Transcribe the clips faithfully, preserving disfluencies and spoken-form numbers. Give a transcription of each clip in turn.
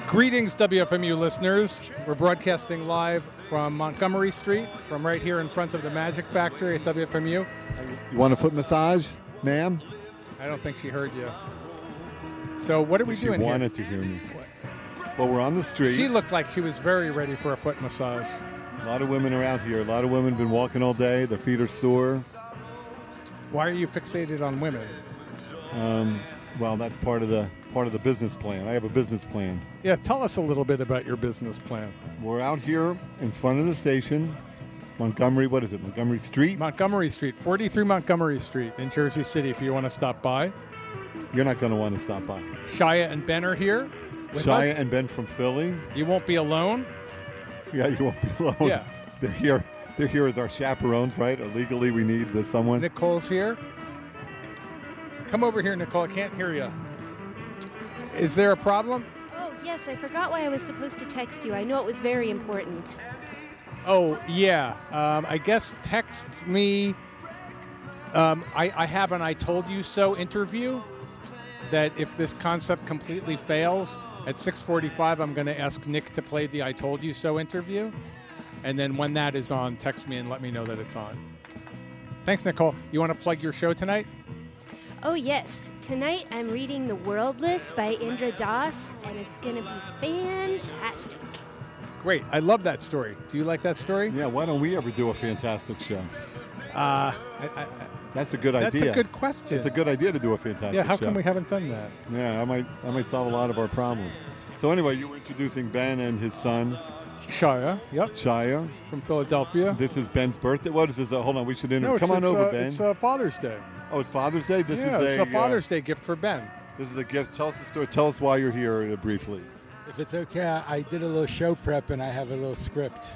Greetings, W F M U listeners. We're broadcasting live from Montgomery Street, from right here in front of the Magic Factory at W F M U. You want a foot massage, ma'am? I don't think she heard you. So what are we she doing here? She wanted to hear me. Well, we're on the street. She looked like she was very ready for a foot massage. A lot of women are out here. A lot of women have been walking all day. Their feet are sore. Why are you fixated on women? Um, well, that's part of the part of the business plan. I have a business plan. Yeah, tell us a little bit about your business plan. We're out here in front of the station, Montgomery. What is it? Montgomery Street. Montgomery Street, forty-three Montgomery Street in Jersey City. If you want to stop by. You're not going to want to stop by. Shia and Ben are here. Shia and Ben from Philly. You won't be alone. Yeah, you won't be alone. Yeah, they're here. They're here as our chaperones, right? Illegally, we need uh, someone. Nicole's here. Come over here, Nicole. I can't hear you. Is there a problem? Oh, yes. I forgot why I was supposed to text you. I know it was very important. Oh, yeah. Um, I guess text me. Um, I, I have an I Told You So interview that if this concept completely fails, at six forty-five, I'm going to ask Nick to play the I Told You So interview. And then when that is on, text me and let me know that it's on. Thanks, Nicole. You want to plug your show tonight? Oh, yes. Tonight I'm reading The World List by Indra Das, and it's going to be fantastic. Great. I love that story. Do you like that story? Yeah, why don't we ever do a fantastic show? Uh, I, I, That's a good that's idea. That's a good question. It's a good idea to do a fantastic show. Yeah, how show. come we haven't done that? Yeah, I might I might solve a lot of our problems. So anyway, you were introducing Ben and his son. Shia, yep. Shia. From Philadelphia. This is Ben's birthday. What is this? Uh, hold on, we should inter- no, come on it's, over, uh, Ben. It's uh, Father's Day. Oh, it's Father's Day? This yeah, is a, it's a Father's uh, Day gift for Ben. This is a gift. Tell us the story. Tell us why you're here uh, briefly. If it's okay, I did a little show prep and I have a little script.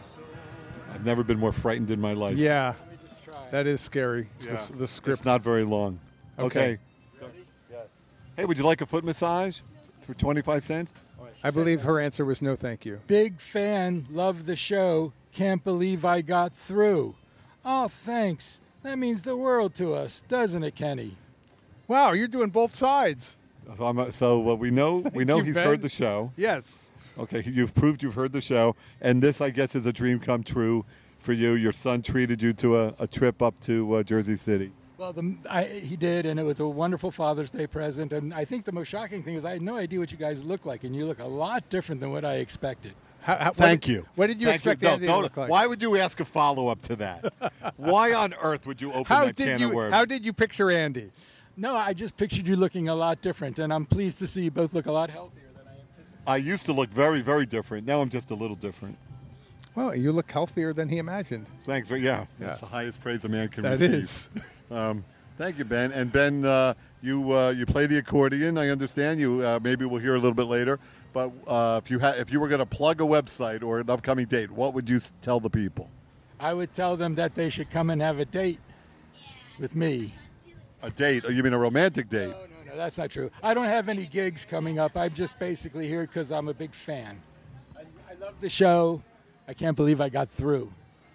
I've never been more frightened in my life. Yeah, that is scary. Yeah. The, the script. It's not very long. Okay. okay. Hey, would you like a foot massage for twenty-five cents? I believe her answer was no, thank you. Big fan, love the show. Can't believe I got through. Oh, thanks. That means the world to us, doesn't it, Kenny? Wow, you're doing both sides. So, I'm, so uh, we know we know you, he's Ben. heard the show. Yes. Okay, you've proved you've heard the show, and this, I guess, is a dream come true for you. Your son treated you to a, a trip up to uh, Jersey City. Well, the, I, he did, and it was a wonderful Father's Day present. And I think the most shocking thing is I had no idea what you guys look like, and you look a lot different than what I expected. How, how, Thank what, you. What did you Thank expect you. Andy no, to no, look like? Why would you ask a follow-up to that? Why on earth would you open how that did can you, of worms? How did you picture Andy? No, I just pictured you looking a lot different, and I'm pleased to see you both look a lot healthier than I anticipated. I used to look very, very different. Now I'm just a little different. Well, you look healthier than he imagined. Thanks. For, yeah, Yeah. that's the highest praise a man can That receive. is. Um, thank you, Ben. And Ben, uh, you uh, you play the accordion. I understand. You uh, maybe we'll hear a little bit later. But uh, if you ha- if you were going to plug a website or an upcoming date, what would you s- tell the people? I would tell them that they should come and have a date with me. A date? Oh, you mean a romantic date? No, no, no, that's not true. I don't have any gigs coming up. I'm just basically here because I'm a big fan. I, I love the show. I can't believe I got through.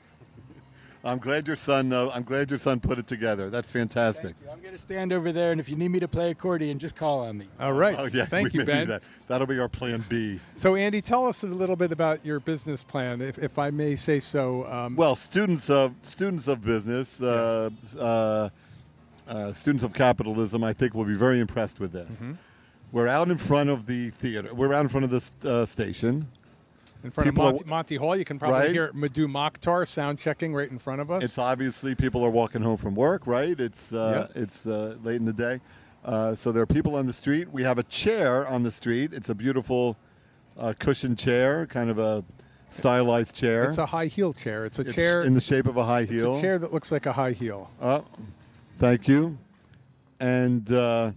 I'm glad your son. Uh, I'm glad your son put it together. That's fantastic. Thank you. I'm going to stand over there, and if you need me to play accordion, just call on me. All right. Oh yeah. Thank we you, may do Ben. That. That'll be our plan B. So, Andy, tell us a little bit about your business plan, if, if I may say so. Um, Well, students of students of business, uh, uh, uh, students of capitalism, I think will be very impressed with this. Mhm. We're out in front of the theater. We're out in front of this uh, station. in front people of are- Monty, Monty Hall, you can probably Right. hear Madhu Mokhtar sound checking right in front of us. It's obviously people are walking home from work, right? It's uh, it's uh, late in the day, uh, so there are people on the street. We have a chair on the street. It's a beautiful uh, cushioned chair, kind of a stylized chair. It's a high heel chair. It's a It's chair in the shape of a high It's heel. a chair that looks like a high heel. Uh, thank you. And uh,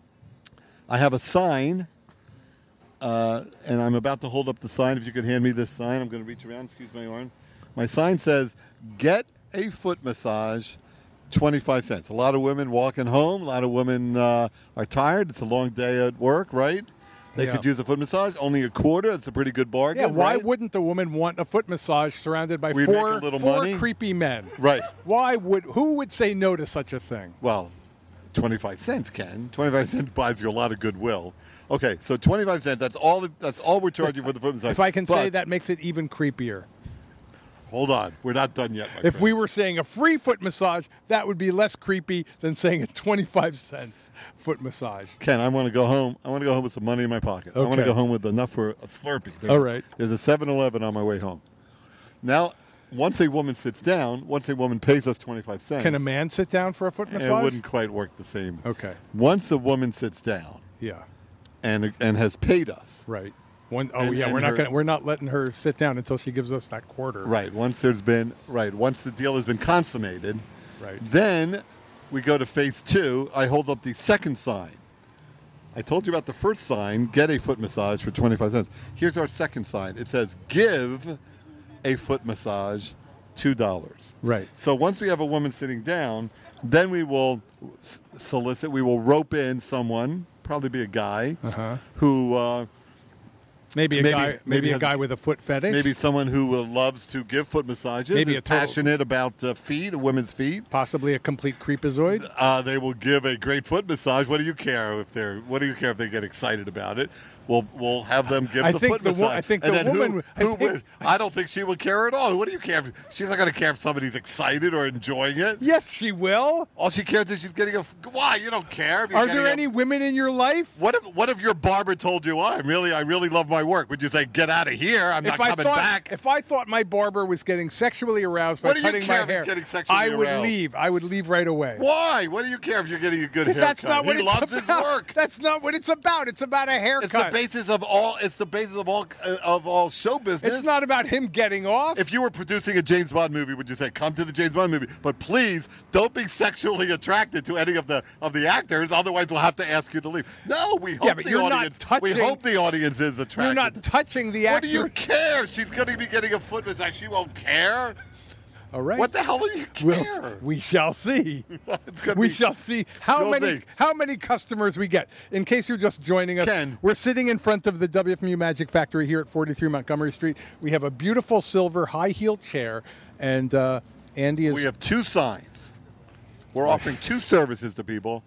I have a sign, uh, and I'm about to hold up the sign. If you could hand me this sign, I'm going to reach around. Excuse my arm. My sign says, "Get a foot massage, twenty-five cents." A lot of women walking home. A lot of women uh, are tired. It's a long day at work, right? They Yeah. could use a foot massage. Only a quarter. It's a pretty good bargain. Yeah, why right? wouldn't the woman want a foot massage surrounded by We make four, a little four money. creepy men? Right. Why would who would say no to such a thing? Well, twenty-five cents, Ken. twenty-five cents buys you a lot of goodwill. Okay, so twenty-five cents, that's all that's all we're charging for the foot massage. If I can But, say that makes it even creepier. Hold on. We're not done yet, my If friend. we were saying a free foot massage, that would be less creepy than saying a twenty-five cents foot massage. Ken, I want to go home. I want to go home with some money in my pocket. I want to Okay. go home with enough for a Slurpee. There's, All right. There's a seven eleven on my way home. Now, once a woman sits down, once a woman pays us twenty-five cents. Can a man sit down for a foot It massage? wouldn't quite work the same. Okay. Once a woman sits down Yeah. and and has paid us, Right. One, oh And- yeah, and we're not her- going. We're not letting her sit down until she gives us that quarter. right? Once there's been right, once the deal has been consummated, Right. then we go to phase two. I hold up the second sign. I told you about the first sign, get a foot massage for twenty-five cents. Here's our second sign. It says, give a foot massage two dollars. Right. So once we have a woman sitting down, then we will s- solicit, we will rope in someone, probably be a guy, Uh-huh. who uh, Maybe a Maybe- guy. maybe Maybe, a has- guy with a foot fetish. maybe someone who uh, loves to give foot massages, Maybe is a total- passionate about uh, feet, women's feet. Possibly a complete creepazoid. Uh, they will give a great foot massage. What do you care if they're? What do you care if they get excited about it? We'll we'll have them give I the think foot the wo- massage. I think and the then who- woman- I Who, think- would? I don't think she would care at all. What do you care? If, she's not going to care if somebody's excited or enjoying it. Yes, she will. All she cares is she's getting a. f- Why you don't care? If you're Are there getting a- any women in your life? What if what if your barber told you, oh, I really I really love my work? Would you say, get out of here? I'm not If I coming thought back. if I thought my barber was getting sexually aroused by What do you cutting care my if he's hair, getting sexually I would aroused? leave. I would leave right away. Why? What do you care if you're getting a good Because haircut? that's not what he it's loves about. his work. That's not what it's about. It's about a haircut. It's the basis of all. It's the basis of all uh, of all show business. It's not about him getting off. If you were producing a James Bond movie, would you say, "Come to the James Bond movie"? But please don't be sexually attracted to any of the of the actors. Otherwise, we'll have to ask you to leave. No, we hope Yeah, but the you're not audience. we touching- hope the audience is attracted. You're not touching the What actor. do you care? She's going to be getting a foot massage. She won't care. All right. What the hell do you We'll- care? we shall see. It's gonna We be- shall see how You'll many see. how many customers we get. In case you're just joining us, Ken. we're sitting in front of the W F M U Magic Factory here at forty-three Montgomery Street. We have a beautiful silver high-heeled chair, and uh, Andy is. We have two signs. We're offering two services to people.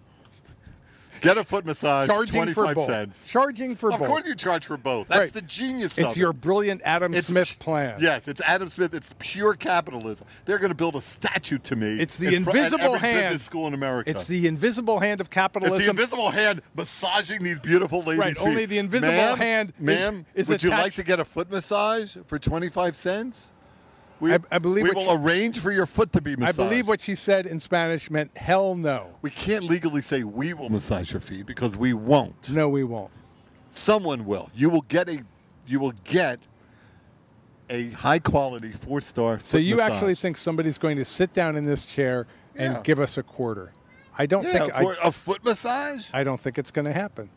Get a foot massage, charging for twenty-five both. cents. Charging for Of both. course you charge for both. That's Right. the genius It's of your it. brilliant Adam It's- Smith plan. Yes, it's Adam Smith. It's pure capitalism. They're going to build a statue to me. It's the in fr- at invisible every hand. business school in America. It's the invisible hand of It's capitalism. the invisible hand massaging these beautiful ladies' Right, feet. only the invisible Ma'am, hand is- Ma'am, is would you like attached- to get a foot massage for twenty-five cents? We, I- I believe we what will she- arrange for your foot to be I massaged. believe what she said in Spanish meant hell no. We can't legally say we will massage your feet because we won't. No, we won't. Someone will. You will get a you will get a high quality four star. So you actually think somebody's going to sit down in this chair and Yeah. give us a quarter? I don't yeah, think for I, a foot massage? I don't think it's going to happen.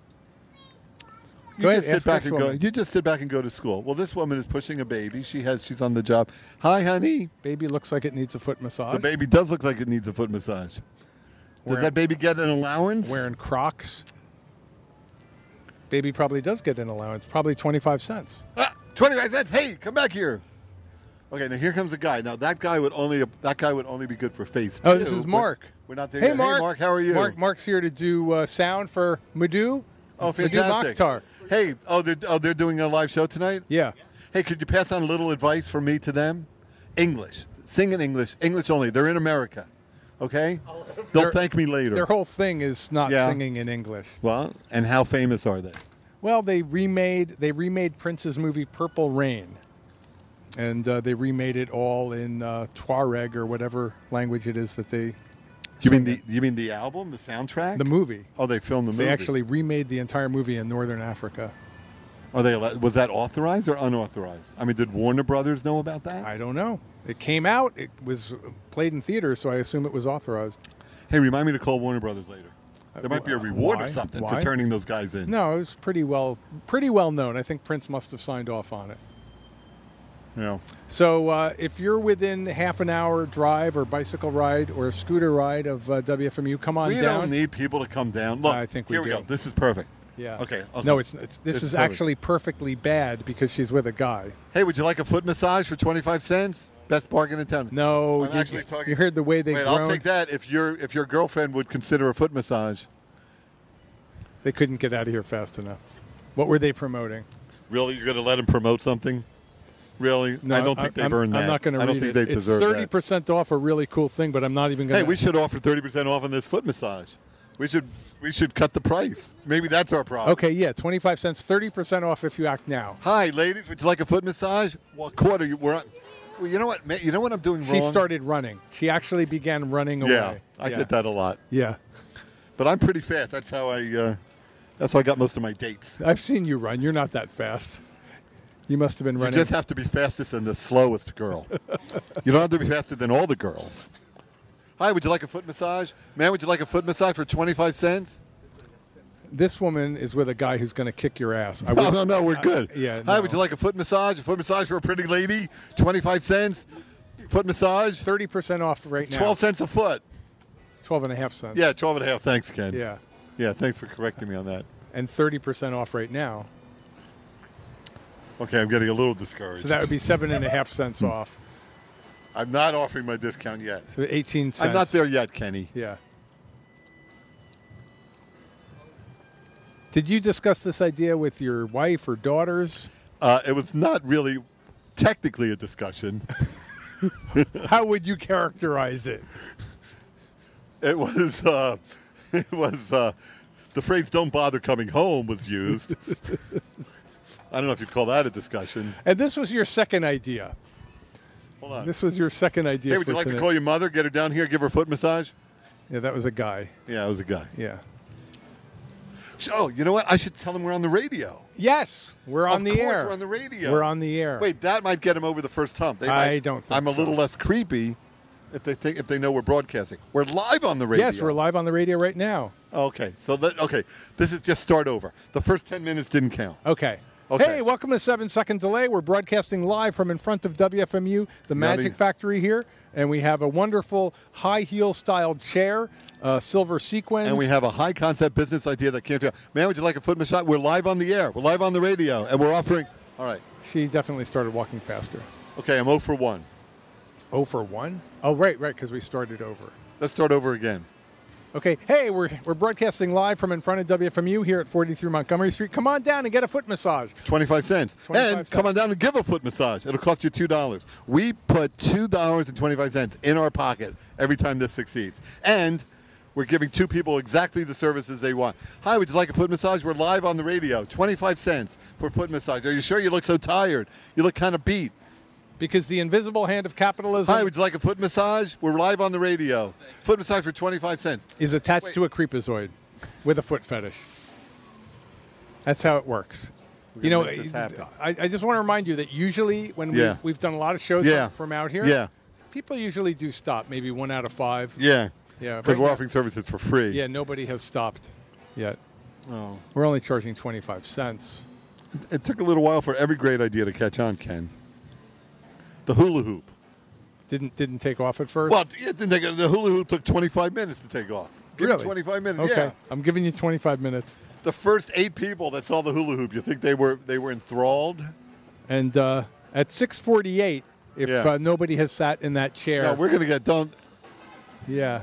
You Go ahead, just sit ask back this and go. woman. You just sit back and go to school. Well, this woman is pushing a baby. She has. She's on the job. Hi, honey. Baby looks like it needs a foot massage. The baby does look like it needs a foot massage. Does Wearing- that baby get an allowance? Wearing Crocs. Baby probably does get an allowance, probably twenty-five cents. Ah, twenty-five cents. Hey, come back here. Okay, now here comes the guy. Now that guy would only that guy would only be good for phase two. Oh, this is but Mark. We're not there Hey, yet. Mark. Hey, Mark. How are you? Mark. Mark's here to do uh, sound for Madhu. Oh, Madhu fantastic. Mokhtar. Hey, oh, they're oh they're doing a live show tonight. Yeah. Hey, could you pass on a little advice from me to them? English. Sing in English. English only. They're in America. Okay? They'll Their- thank me later. Their whole thing is not Yeah. singing in English. Well, and how famous are they? Well, they remade they remade Prince's movie Purple Rain, and uh, they remade it all in uh, Tuareg or whatever language it is that they. You mean sing the you mean the album, the soundtrack? it. the movie? Oh, they filmed the movie. They actually remade the entire movie in Northern Africa. Are they? allo- Was that authorized or unauthorized? I mean, did Warner Brothers know about that? I don't know. It came out. It was played in theaters, so I assume it was authorized. Hey, remind me to call Warner Brothers later. There might be a Uh, reward why? or something Why? for turning those guys in. No, it was pretty well pretty well known. I think Prince must have signed off on it. You know. So uh, if you're within half an hour drive or bicycle ride or scooter ride of uh, W F M U, come on We down. don't need people to come down. Look, I think we here we do. go. This is perfect. Yeah. Okay, okay. No, it's, it's this It's is perfect. actually perfectly bad because she's with a guy. Hey, would you like a foot massage for twenty-five cents? best bargain in town. No, I'm you, actually talking. you heard the way they Wait, groaned. I'll take that if your if your girlfriend would consider a foot massage. They couldn't get out of here fast enough. What were they promoting? Really, you're going to let them promote something? Really? No, I don't think they've I'm, earned that. I'm not going to I read don't think it. they It's deserve thirty percent off a really cool thing, but I'm not even that. going Hey, we should offer thirty percent off on this foot massage. We should we should cut the price. Maybe that's our problem. Okay, yeah, twenty-five cents, thirty percent off if you act now. Hi, ladies. Would you like a foot massage? Well, quarter. You we're on, well, you know what? ma- You know what I'm doing She wrong. started running. She actually began running Yeah, away. I get that a lot. Yeah. But I'm pretty fast. That's how I. Uh, that's how I got most of my dates. I've seen you run. You're not that fast. You must have been You running. just have to be fastest and the slowest girl. You don't have to be faster than all the girls. Hi, would you like a foot massage? Man, would you like a foot massage for twenty-five cents? This woman is with a guy who's going to kick your ass. I No, wish- no, no, we're good. I- yeah, Hi, no. would you like a foot massage? A foot massage for a pretty lady? twenty-five cents? Foot massage? thirty percent off right It's now. twelve cents a foot. twelve and a half cents. Yeah, twelve and a half. Thanks, Ken. Yeah. Yeah, thanks for correcting me on that. And thirty percent off right now. Okay, I'm getting a little discouraged. So that would be seven and a half cents off. I'm not offering my discount yet. So eighteen cents. I'm not there yet, Kenny. Yeah. Did you discuss this idea with your wife or daughters? Uh, it was not really technically a discussion. How would you characterize it? It was, uh, it was, uh, the phrase "don't bother coming home" was used. I don't know if you'd call that a discussion. And this was your second idea. Hold on. This was your second idea. Hey, would for you like tonight. to call your mother, get her down here, give her a foot massage? Yeah, that was a guy. Yeah, it was a guy. Yeah. Oh, you know what? I should tell him we're on the radio. Yes, we're on of the course, air. we're on the radio. We're on the air. Wait, that might get him over the first hump. They I might, don't think I'm a so. little less creepy if they think if they know we're broadcasting. We're live on the radio. Yes, we're live on the radio right now. Okay, so that okay. This is just start over. The first ten minutes didn't count. Okay. Okay. Hey, welcome to Seven Second Delay. We're broadcasting live from in front of W F M U, the Magic Maybe. Factory here, and we have a wonderful high heel styled chair, uh, silver sequins. And we have a high concept business idea that can't fail. Man, would you like a foot massage? We're live on the air. We're live on the radio, and we're offering. All right. She definitely started walking faster. Okay, I'm zero for one. Oh for one? Oh, right, right, because we started over. Let's start over again. Okay, hey, we're we're broadcasting live from in front of W F M U here at forty-three Montgomery Street. Come on down and get a foot massage. twenty-five cents. twenty-five And come on down and give a foot massage. It'll cost you two dollars. We put two dollars and twenty-five cents in our pocket every time this succeeds. And we're giving two people exactly the services they want. Hi, would you like a foot massage? We're live on the radio. twenty-five cents for a foot massage. Are you sure you look so tired? You look kind of beat. Because the invisible hand of capitalism Hi, would you like a foot massage? We're live on the radio. Foot massage for twenty-five cents. is attached Wait. to a creepazoid with a foot fetish. That's how it works. We're You gonna know, make this happen. I, I just want to remind you that usually when Yeah. we've, we've done a lot of shows Yeah. from out here, Yeah. people usually do stop, maybe one out of five. Yeah. Yeah, Because right we're now- offering services for free. Yeah, nobody has stopped yet. Oh. We're only charging twenty-five cents. It took a little while for every great idea to catch on, Ken. The hula hoop. Didn't didn't take off at first? Well, it didn't take, the hula hoop took twenty-five minutes to take off. Give Really? it twenty-five minutes. Okay, Yeah. I'm giving you twenty-five minutes. The first eight people that saw the hula hoop, you think they were they were enthralled? And uh, at six forty-eight, if Yeah. uh, nobody has sat in that chair, No, we're gonna get don't. yeah.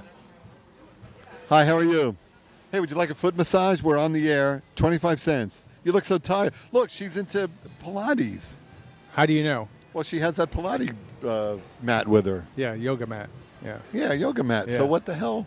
Hi, how are you? Hey, would you like a foot massage? We're on the air. twenty-five cents. You look so tired. Look, she's into Pilates. How do you know? Well, she has that Pilates uh, mat with her. Yeah, yoga mat. Yeah. Yeah, yoga mat. Yeah. So what the hell?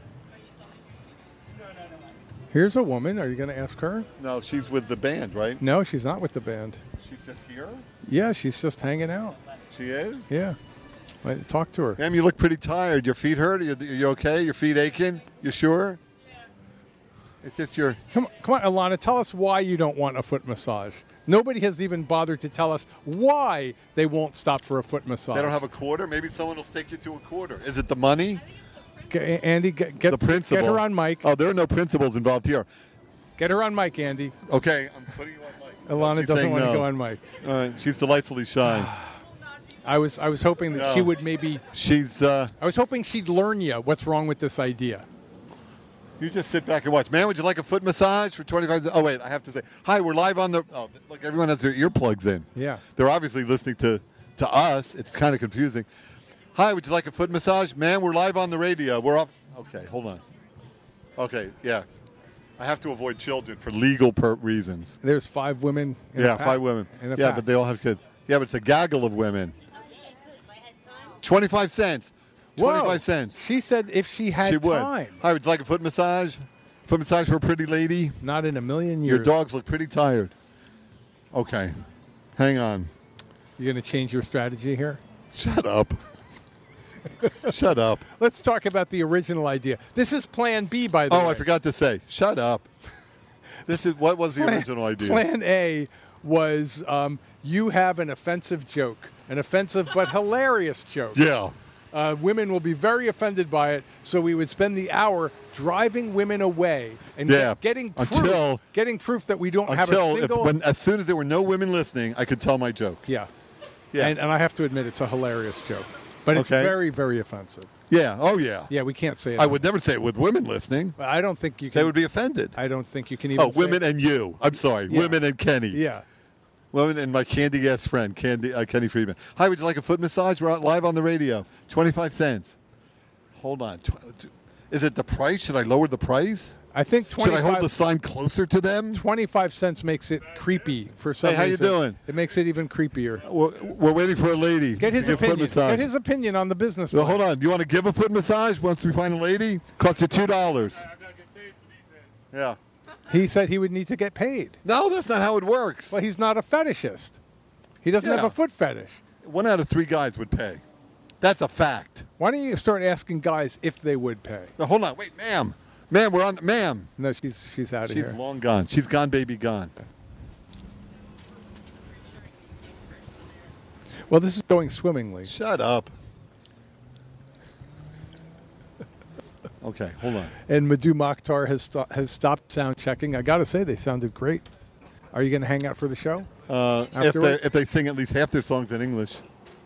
Here's a woman. Are you going to ask her? No, she's with the band, right? No, she's not with the band. She's just here? Yeah, she's just hanging out. She is? Yeah. Wait, talk to her. Ma'am, you look pretty tired. Your feet hurt? Are you, are you okay? Your feet aching? You sure? It's just your... Come on, come on, Alana, tell us why you don't want a foot massage. Nobody has even bothered to tell us why they won't stop for a foot massage. They don't have a quarter? Maybe someone will stake you to a quarter. Is it the money? G- Andy, get, get, The principal? get her on mic. Oh, there are no principals involved here. Get her on mic, Andy. Okay, I'm putting you on mic. Oh, Alana she's doesn't saying want to no. go on mic. All right, she's delightfully shy. I was I was hoping that she No. would maybe She's... Uh, I was hoping she'd learn you what's wrong with this idea. You just sit back and watch. Man, would you like a foot massage for twenty-five cents? Oh, wait, I have to say. Hi, we're live on the... Oh, look, everyone has their earplugs in. Yeah. They're obviously listening to, to us. It's kind of confusing. Hi, would you like a foot massage? Man, we're live on the radio. We're off. Okay, hold on. Okay, yeah. I have to avoid children for legal per- reasons. There's five women. In Yeah, a pack. five women. In a Yeah, pack. but they all have kids. Yeah, but it's a gaggle of women. twenty-five cents. Whoa. twenty-five cents. She said if she had She would. time. Hi, would you like a foot massage? Foot massage for a pretty lady? Not in a million years. Your dogs look pretty tired. Okay. Hang on. You're going to change your strategy here? Shut up. Shut up. Let's talk about the original idea. This is Plan B, by the Oh, way. I forgot to say. Shut up. This is what was the Plan- original idea? Plan A was um, you have an offensive joke, an offensive but hilarious joke. Yeah. Uh, women will be very offended by it, so we would spend the hour driving women away and Yeah. get- getting proof, Until- getting proof that we don't have a Until if, single. when, as soon as there were no women listening, I could tell my joke. yeah, Yeah. and, and I have to admit it's a hilarious joke, but it's Okay. very, very offensive. yeah. Oh, yeah. Yeah, we can't say it. I would never say it with women listening. But I don't think you can. They would be offended. I don't think you can even. Oh, say women it. and you. I'm sorry. Yeah. Women and Kenny. Yeah. Women and my candy ass friend, Candy uh, Kenny Friedman. Hi, would you like a foot massage? We're out live on the radio. twenty-five cents. Hold on. Tw- Is it the price? Should I lower the price? I think Should I hold the twenty-five, sign closer to them? twenty-five cents makes it creepy for some Hey, how you reason. doing? It makes it even creepier. We're, we're waiting for a lady. Get his to give foot opinion. massage. Get his opinion on the business. Well, plan. hold on. You want to give a foot massage once we find a lady? Cost you two dollars. Yeah. He said he would need to get paid. No, that's not how it works. Well, he's not a fetishist. He doesn't have Yeah. a foot fetish. One out of three guys would pay. That's a fact. Why don't you start asking guys if they would pay? Now, hold on. Wait, ma'am. Ma'am, we're on. Ma'am. No, she's she's out of She's here. long gone. She's gone, baby, gone. Well, this is going swimmingly. Shut up. Okay, hold on. And Madhu Mokhtar has sto- has stopped sound checking. I got to say, they sounded great. Are you going to hang out for the show? Uh, if they Afterwards? if they sing at least half their songs in English.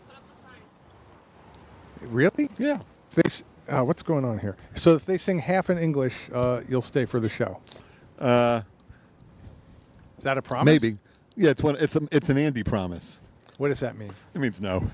Really? Yeah. If they, s- uh, what's going on here? So if they sing half in English, uh, you'll stay for the show. Uh, Is that a promise? maybe. Yeah, it's one. It's a, it's an Andy promise. What does that mean? It means no.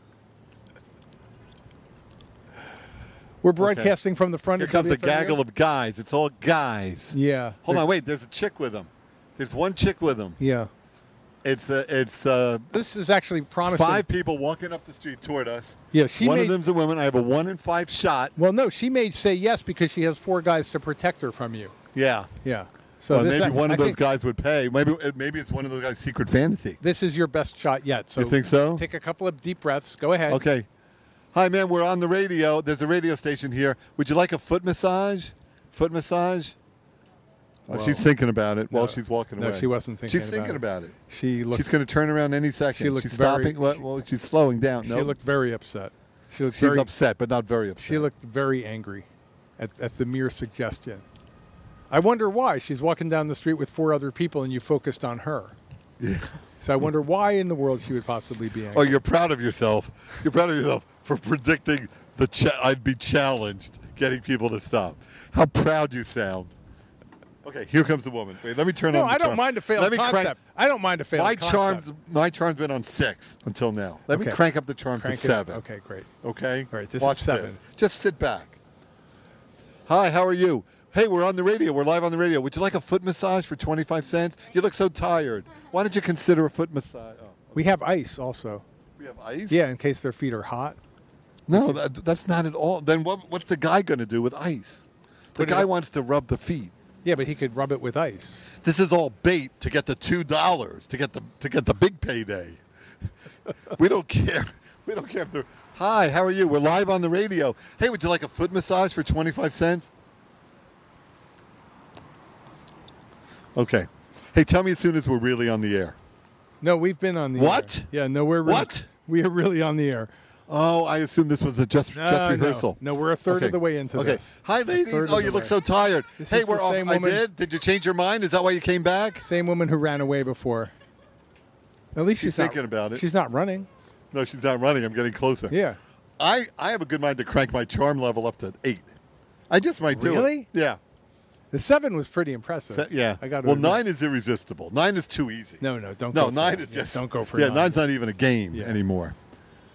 We're broadcasting from the front Here of comes a W F M gaggle of guys. It's all guys. Yeah. Hold There- on, wait. There's a chick with them. There's one chick with them. Yeah. It's uh, it's uh, This is actually promising. five people walking up the street toward us. Yeah, she one made, of them's a woman. I have a one in five shot. Well, no, she may say yes because she has four guys to protect her from you. Yeah. Yeah. So well, this, maybe one I of those think guys would pay. Maybe maybe it's one of those guys' secret fantasy. This is your best shot yet. So You think so? Take a couple of deep breaths. Go ahead. Okay. Hi, man. We're on the radio. There's a radio station here. Would you like a foot massage? Foot massage? Oh, Whoa. she's thinking about it while No. she's walking No, away. she wasn't thinking She's about thinking it. about it. She looked. She's going to turn around any second. She looked she's very- stopping. Well, well, she's slowing down. she No, looked very upset. She looked she's very. upset, but not very upset. She looked very angry at, at the mere suggestion. I wonder why. She's walking down the street with four other people and you focused on her. Yeah. So I wonder why in the world she would possibly be angry. Oh, you're proud of yourself. You're proud of yourself for predicting the cha- I'd be challenged getting people to stop. How proud you sound. Okay, here comes the woman. Wait, let me turn no, on the I don't charm. mind a failed Let me concept. crank- I don't mind a failed my concept. charms, my charm's been on six until now. Let me Okay. crank up the charm Crank to it up. seven. Okay, great. Okay. All right, this is Watch seven. This. Just sit back. Hi, how are you? Hey, we're on the radio. We're live on the radio. Would you like a foot massage for twenty-five cents? You look so tired. Why don't you consider a foot massage? Oh, We have ice also. we have ice? Yeah, in case their feet are hot. No, that, that's not at all. Then what, what's the guy going to do with ice? The Put it guy up- wants to rub the feet. Yeah, but he could rub it with ice. This is all bait to get the two dollars to get the to get the big payday. We don't care. We don't care if they're. Hi, how are you? We're live on the radio. Hey, would you like a foot massage for twenty-five cents? Okay. Hey, tell me as soon as we're really on the air. No, we've been on the What? air. Yeah, no, we're really, What? We are really on the air. Oh, I assume this was a just No, just rehearsal. No, no, we're a third Okay. of the way into Okay. this. Hi, ladies. Third of Oh, the you look way. so tired. This Hey, is we're the off. same I woman- did. Did you change your mind? Is that why you came back? Same woman who ran away before. At least She's she's, not- thinking about it. She's not running. No, she's not running. I'm getting closer. Yeah. I, I have a good mind to crank my charm level up to eight. I just might do it. Really? Yeah. The seven was pretty impressive. Se- yeah. I got well, nine is irresistible. Nine is too easy. No, no, don't. No, go for nine that. is Yeah, just. don't go for Yeah, nine. nine's not even a game Yeah. anymore.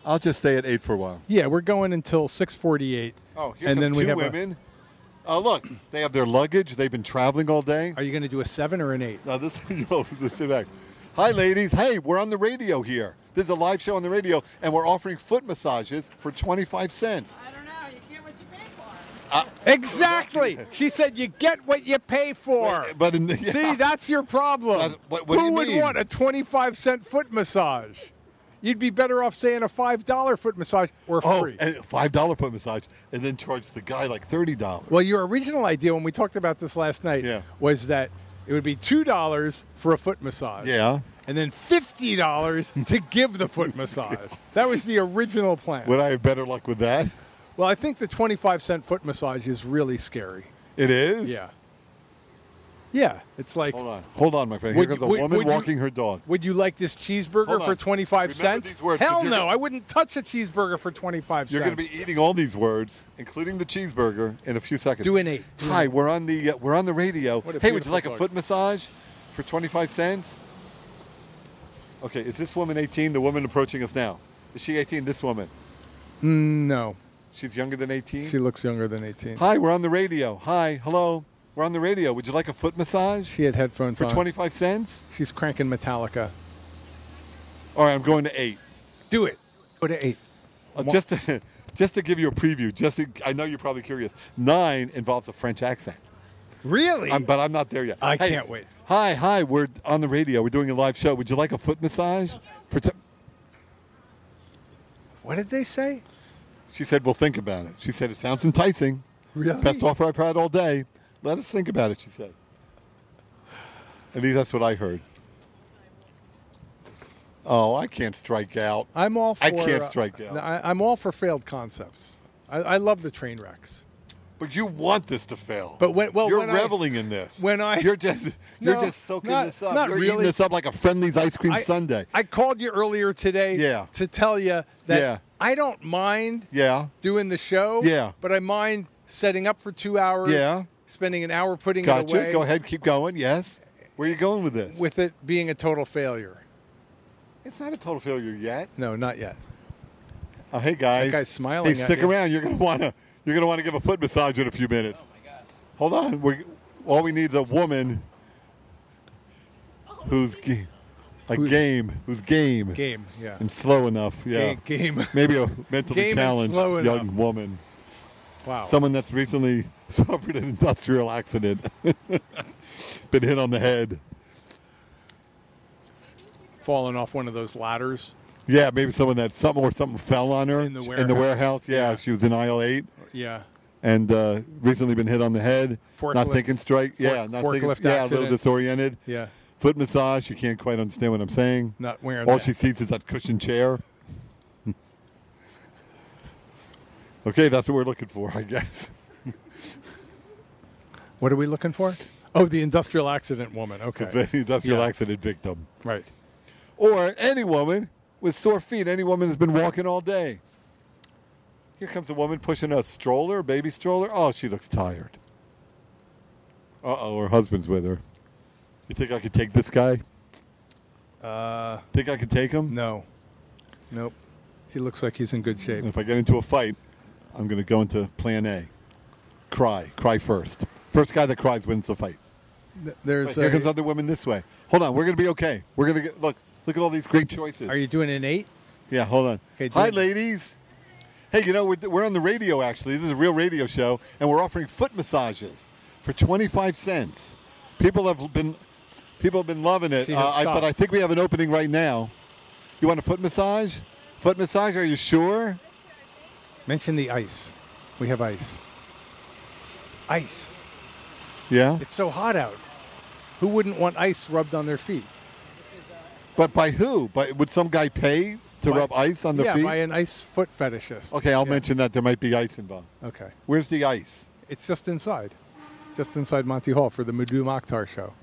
I'll just stay at eight for a while. Yeah, we're going until six forty-eight. Oh, here and comes then we two have a- women. Oh, look, they have their luggage. They've been traveling all day. Are you going to do a seven or an eight? Now this, you know, just sit back. Hi, ladies. Hey, we're on the radio here. This is a live show on the radio, and we're offering foot massages for twenty-five cents. I don't know. You get what you pay for. Uh, Exactly. She said you get what you pay for. but in the, yeah. See, that's your problem. That's- what- what do Who you would mean? want a twenty-five cent foot massage? You'd be better off saying a five dollar foot massage or oh, free. and five dollar foot massage, and then charge the guy like thirty dollars. Well, your original idea when we talked about this last night Yeah. was that it would be two dollars for a foot massage. Yeah. And then fifty dollars to give the foot massage. That was the original plan. Would I have better luck with that? Well, I think the twenty-five cent foot massage is really scary. It is? Yeah. Yeah. It's like, Hold on. Hold on, my friend. Here Would comes you- a would- would, would you- walking her dog. would you like this cheeseburger Hold for on. twenty-five Remember cents? these words, 'cause Hell you're no. gonna- I wouldn't touch a cheeseburger for twenty-five You're cents. going to be eating all these words, including the cheeseburger, in a few seconds. Do an eight. Do an Hi, eight. we're on the uh, we're on the radio. What a Hey, would you beautiful like a dog. foot massage for twenty-five cents? Okay, is this woman eighteen? The woman approaching us now. Is she eighteen? This woman. Mm, no. She's younger than eighteen? She looks younger than eighteen. Hi, we're on the radio. Hi, hello. We're on the radio. Would you like a foot massage She had headphones for on. twenty-five cents? She's cranking Metallica. All right, I'm going to eight. Do it. Go to eight. Uh, just to just to give you a preview. Just to, I know you're probably curious. Nine involves a French accent. Really? I'm, but I'm not there yet. I Hey, can't wait. Hi, hi. We're on the radio. We're doing a live show. Would you like a foot massage? For t- What did they say? she said, "We'll think about it." She said, "It sounds enticing. Really? Best offer I've had all day. Let us think about it." She said. At least that's what I heard. Oh, I can't strike out. I'm all for. I can't uh, strike out. I, I'm all for failed concepts. I, I love the train wrecks. But you want this to fail. But when- well, you're when I- reveling in this. when I- you're just you're No, just soaking not- this up. not you're eating really. this up like a Friendly's ice cream I, sundae. I called you earlier today. Yeah. To tell you that Yeah. I don't mind yeah. doing the show. Yeah. But I mind setting up for two hours. Yeah. Spending an hour putting it Gotcha. away. Go ahead. Keep going. Yes. Where are you going with this? With it being a total failure. It's not a total failure yet. No, not yet. Oh, hey guys. That guy's smiling Hey, at stick you. around. You're gonna wanna you're gonna wanna give a foot massage in a few minutes. Oh my God. Hold on. We all we need is a woman who's ga- a Who's- game, who's game, Game. Yeah. and slow enough. Yeah. Ga- game. Maybe a mentally Game and challenged slow young enough. woman. Wow. Someone that's recently suffered an industrial accident. Been hit on the head. Falling off one of those ladders. Yeah, maybe someone that something or something fell on her In the in the warehouse. warehouse. Yeah, Yeah. she was in aisle eight Yeah. and uh, recently been hit on the head. Not Forklift- thinking straight. fork- yeah, not thinking. forklift Yeah, a little accident. disoriented. Yeah. Foot massage. She can't quite understand what I'm saying. Not wearing All that. she sees is that cushioned chair. Okay, that's what we're looking for, I guess. What are we looking for? Oh, the industrial accident woman. Okay. The industrial Yeah. accident victim. Right. Or any woman with sore feet. Any woman who's been walking all day. Here comes a woman pushing a stroller, a baby stroller. Oh, she looks tired. Uh-oh, her husband's with her. You think I could take this guy? Uh, Think I could take him? no. Nope. He looks like he's in good shape. And if I get into a fight, I'm going to go into plan A. Cry. Cry first. First guy that cries wins the fight. Th- There's. Wait, here a- comes other women this way. Hold on, we're going to be okay. We're going to get, look, look at all these great choices. Are you doing an eight? Yeah, hold on. Okay, do Hi, it. ladies. Hey, you know, we're, we're on the radio, actually. This is a real radio show, and we're offering foot massages for twenty-five cents. People have been people have been loving it, She has uh, I, but stopped. I think we have an opening right now. You want a foot massage? Foot massage, are you sure? Mention the ice. We have ice. Ice. Yeah? It's so hot out. Who wouldn't want ice rubbed on their feet? But by who? By, would some guy pay to By- rub ice on their yeah, feet? by an ice foot fetishist. Okay, I'll Yeah. mention that there might be ice involved. Okay. Where's the ice? It's just inside. Just inside Monty Hall for the Madhu Mokhtar show.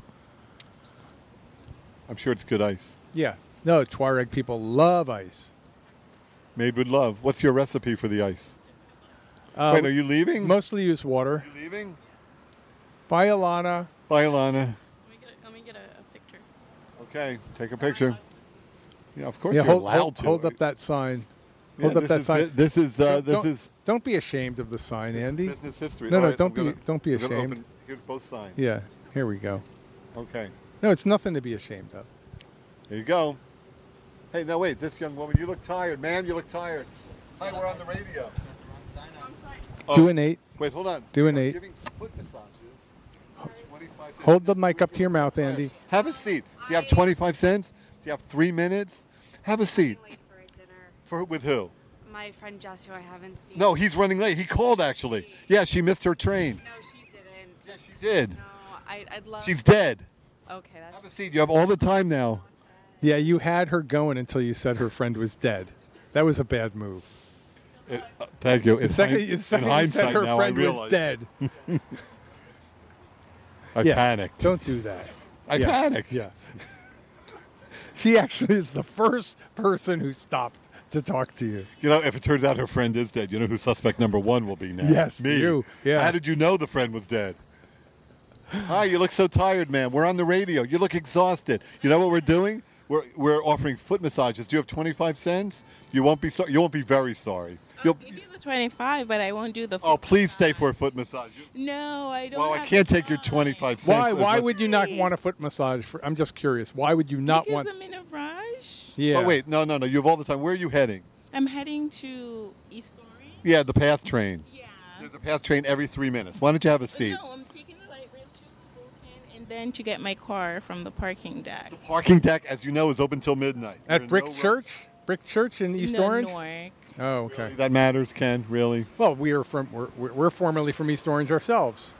I'm sure it's good ice. Yeah. No, Tuareg people love ice. Made with love. What's your recipe for the ice? Uh, Wait, are you leaving? Mostly use water. you leaving? Bye, Alana. Bye, Alana. Let me get a, let me get a, a picture. Okay, take a picture. Yeah, of course Yeah, you're hold, allowed hold, to. hold up that sign. Hold Yeah, up this that is sign. bu- This is uh, Don't- this don't- is Don't be ashamed of the sign, this is Andy. business history. No, All no, right, don't I'm gonna- be don't be I'm gonna ashamed. open- here's both signs. Yeah, here we go. Okay. No, it's nothing to be ashamed of. Here you go. Hey, now wait, this young woman, you look tired, ma'am. You look tired. Hi, we're on the radio. Oh, Do an eight. Wait, hold on. Do an I'm eight. Giving foot massages. twenty-five cents. Hold the mic up to your mouth, Andy. Have a seat. Do you have twenty-five cents? Do you have three minutes? Have a seat. Late for a dinner. For with who? My friend Jess, who I haven't seen. No, he's running late. He called actually. Yeah, she missed her train. No, she didn't. Yeah, she did. No, I, I'd love. She's dead. Okay, that's. Have a seat. You have all the time now. Yeah, you had her going until you said her friend was dead. That was a bad move. It- uh, thank you. The In second, hind- the second in you said hindsight her now, friend I was realize. dead. I Yeah, panicked. Don't do that. I Yeah, panicked. Yeah. She actually is the first person who stopped to talk to you. You know, if it turns out her friend is dead, you know who suspect number one will be now? Yes, me. you. Yeah. How did you know the friend was dead? Hi, you look so tired, man. We're on the radio. You look exhausted. You know what we're doing? We're we're offering foot massages. Do you have twenty-five cents? You won't be so, you won't be very sorry. I'll You'll, give you the twenty-five, but I won't do the. oh, please stay for a foot massage. You- No, I don't. Well, I have can't the take your time. twenty-five cents. Why? for a Why mas- would you not want a foot massage? For, I'm just curious. Why would you not Because want? I'm in a rush. Yeah. Oh, wait. No, no, no. You have all the time. Where are you heading? I'm heading to East Orange. Yeah, the PATH train. Yeah. There's a PATH train every three minutes. Why don't you have a seat? No, I'm taking the light rail to Hoboken and then to get my car from the parking deck. Parking deck, as you know, is open till midnight. You're At in Brick no rush. Church? Brick Church in East no, Orange? Newark. Oh, okay. That matters, Ken. Really? Well, we are from we're, we're we're formerly from East Orange ourselves.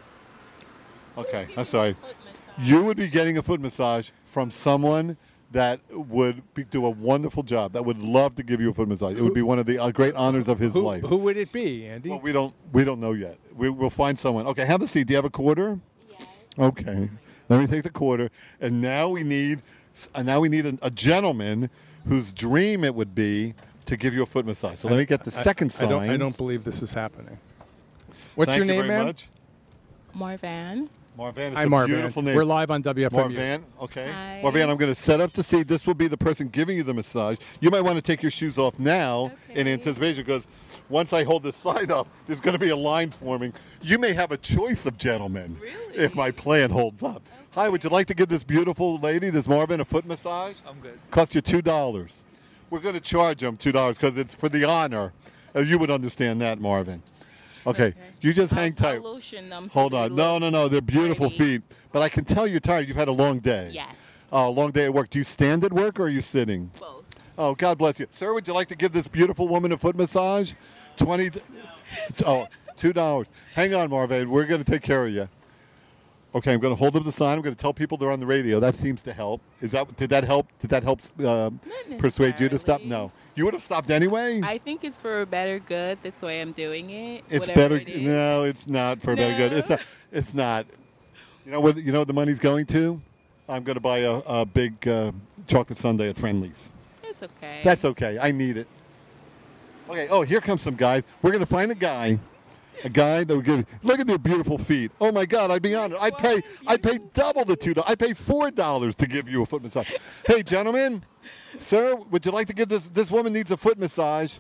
Okay, Who's I'm giving sorry. me a foot massage? You would be getting a foot massage from someone that would be, do a wonderful job. That would love to give you a foot massage. It would be one of the uh, great honors of his Who, life. who would it be, Andy? Well, we don't we don't know yet. We, we'll find someone. Okay, have a seat. Do you have a quarter? Yes. Okay. Let me take the quarter. And now we need uh, now we need a, a gentleman whose dream it would be to give you a foot massage. So let me get the I- second I, sign. don't, I don't believe this is happening. What's Thank your you name, very man? much. Marvan. Marvan is Hi, a Marvan. beautiful name. We're live on W F M U. Marvan, okay. Hi. Marvan, I'm going to set up the seat. This will be the person giving you the massage. You might want to take your shoes off now in Okay. anticipation because once I hold this sign up, there's going to be a line forming. You may have a choice of gentlemen Really? if my plan holds up. Hi, would you like to give this beautiful lady, this Marvin, a foot massage? I'm good. Cost you two dollars. We're going to charge him two dollars because it's for the honor. Uh, you would understand that, Marvin. Okay, Okay. you just hang I'll- I'll tight. lotion them so Hold they on. No, look no, no. They're beautiful pretty. feet. But I can tell you're tired. You've had a long day. Yes. Oh, a long day at work. Do you stand at work or are you sitting? Both. Oh, God bless you. Sir, would you like to give this beautiful woman a foot massage? twenty Oh, two dollars. Hang on, Marvin. We're going to take care of you. Okay, I'm going to hold up the sign. I'm going to tell people they're on the radio. That seems to help. Is that did that help? Did that help uh, persuade you to stop? necessarily. No. You would have stopped anyway? I think it's for a better good. That's why I'm doing it. It's whatever better. It is. No, it's not for better good. No? It's not. It's not. You know where? You know what the money's going to? I'm going to buy a, a big uh, chocolate sundae at Friendly's. It's okay. That's okay. I need it. Okay. Oh, here comes some guys. We're going to find a guy. A guy that would give. Look at their beautiful feet. Oh my God! I'd be honored. I'd pay. I'd pay double the two dollars. I'd pay four dollars to give you a foot massage. Hey, gentlemen, sir, would you like to give this? This woman needs a foot massage.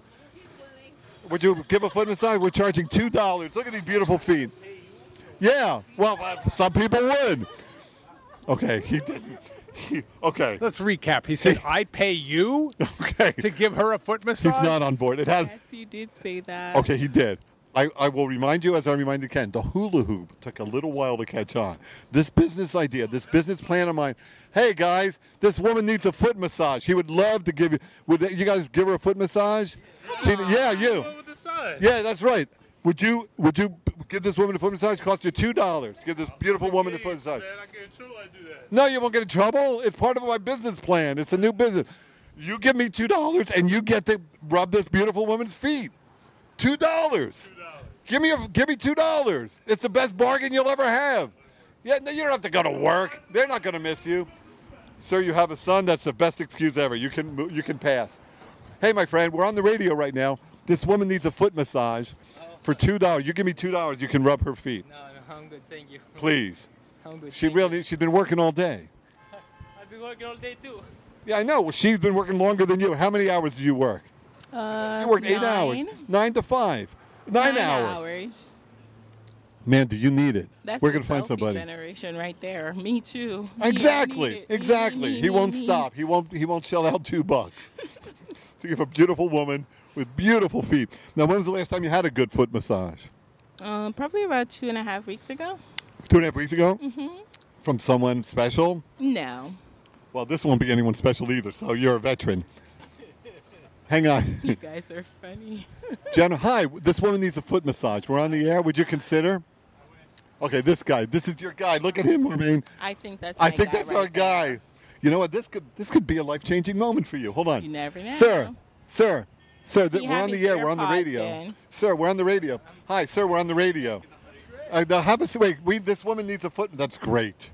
Would you give a foot massage? We're charging two dollars. Look at these beautiful feet. Yeah. Well, uh, some people would. Okay. He didn't. He, okay. Let's recap. He said, "I'd pay you Okay. to give her a foot massage." He's not on board. It has. Yes, you did say that. Okay, he did. I, I will remind you, as I reminded Ken, the hula hoop took a little while to catch on. This business idea, this business plan of mine. Hey guys, this woman needs a foot massage. He would love to give you. Would you guys give her a foot massage? She, yeah, you. With the sign. Yeah, that's right. Would you? Would you give this woman a foot massage? Cost you two dollars. Give this beautiful woman a foot massage. Man, I get in trouble. I do that. No, you won't get in trouble. It's part of my business plan. It's a new business. You give me two dollars, and you get to rub this beautiful woman's feet. Two dollars. Give me a, give me two dollars. It's the best bargain you'll ever have. Yeah, no, you don't have to go to work. They're not going to miss you, sir. You have a son. That's the best excuse ever. You can mo- you can pass. Hey, my friend, we're on the radio right now. This woman needs a foot massage for two dollars. You give me two dollars. You can rub her feet, No, no, I'm good. Thank you. please. I'm good. She thank really she's been working all day. You. I've been working all day too. Yeah, I know. She's been working longer than you. How many hours do you work? Uh, You worked eight nine. hours, nine to five, nine, Nine hours. hours. Man, do you need it? That's We're the gonna find selfie somebody. generation right there. Me too. Me, I Exactly, need it. Me, exactly. me, he me, won't me. stop. He won't. He won't shell out two bucks. So you have a beautiful woman with beautiful feet. Now, when was the last time you had a good foot massage? Um, probably about two and a half weeks ago. Two and a half weeks ago. Mm-hmm. From someone special. No. Well, this won't be anyone special either. So you're a veteran. Hang on. You guys are funny. Jenna, hi. This woman needs a foot massage. We're on the air. Would you consider? Okay, this guy. This is your guy. Look at him, Maureen. I think that's. I my think guy that's right our there. guy. You know what? This could this could be a life changing moment for you. Hold on. You never know. Sir, sir, sir. Th- He we're have on the his air. We're on the AirPods radio. in. Sir, we're on the radio. Hi, sir. We're on the radio. Uh, now have a wait. We this woman needs a foot. That's great.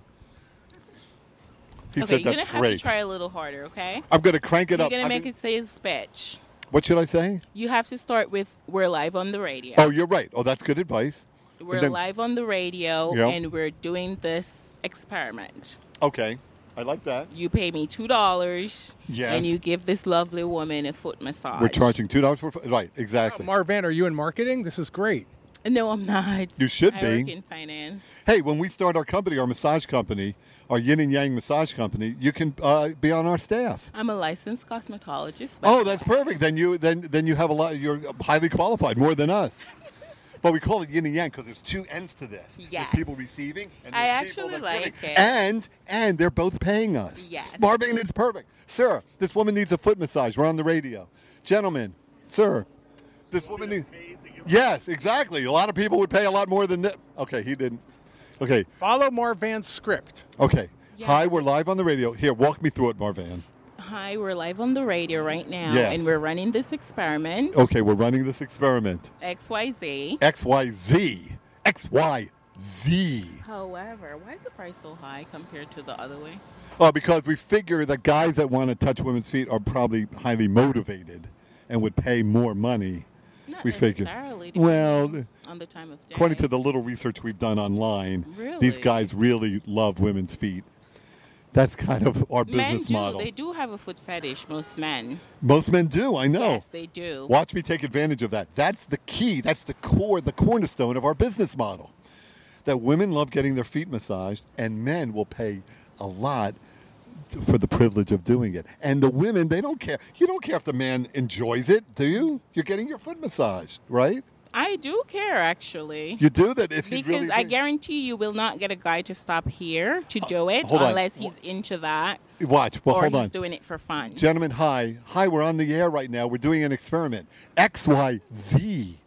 He Okay, said you're that's gonna have great. to try a little harder, okay? I'm gonna crank it You're up. gonna I make mean- it say speech. What should I say? You have to start with "We're live on the radio." Oh, you're right. Oh, that's good advice. We're And then- live on the radio, Yep. and we're doing this experiment. Okay, I like that. You pay me two dollars, Yes. and you give this lovely woman a foot massage. We're charging two dollars for right. Exactly. Marvan, are you in marketing? This is great. No, I'm not. You should I be. work in finance. Hey, when we start our company, our massage company, our Yin and Yang massage company, you can uh, be on our staff. I'm a licensed cosmetologist. Oh, that's perfect. Then you then then you have a lot. You're highly qualified, more than us. But we call it Yin and Yang because there's two ends to this. Yes. There's people receiving, and I there's people actually that are like giving. it. And and they're both paying us. Yes. Marvin, it's perfect, sir. This woman needs a foot massage. We're on the radio, gentlemen, sir. This woman needs. Yes, exactly. A lot of people would pay a lot more than that. Okay, he didn't. Okay, Follow Marvan's script. okay. Yeah. Hi, we're live on the radio. Here, walk me through it, Marvan. Hi, we're live on the radio right now, Yes. and we're running this experiment. Okay, we're running this experiment. X Y Z. X Y Z. X Y Z. However, why is the price so high compared to the other way? Oh, because we figure that guys that want to touch women's feet are probably highly motivated and would pay more money. Not We figured. necessarily. Well, depending on the time of day. According to the little research we've done online, Really? these guys really love women's feet. That's kind of our men business do. model. They do have a foot fetish. Most men. Most men do, I know. Yes, they do. Watch me take advantage of that. That's the key. That's the core, the cornerstone of our business model. That women love getting their feet massaged, and men will pay a lot for the privilege of doing it. And the women, they don't care. You don't care if the man enjoys it, do you? You're getting your foot massaged, right? I do care, actually. You do that if you Because really I think- guarantee you will not get a guy to stop here to do it hold on. unless he's into that Watch. Well, or hold he's on. doing it for fun. Gentlemen, hi. Hi, we're on the air right now. We're doing an experiment. X Y Z.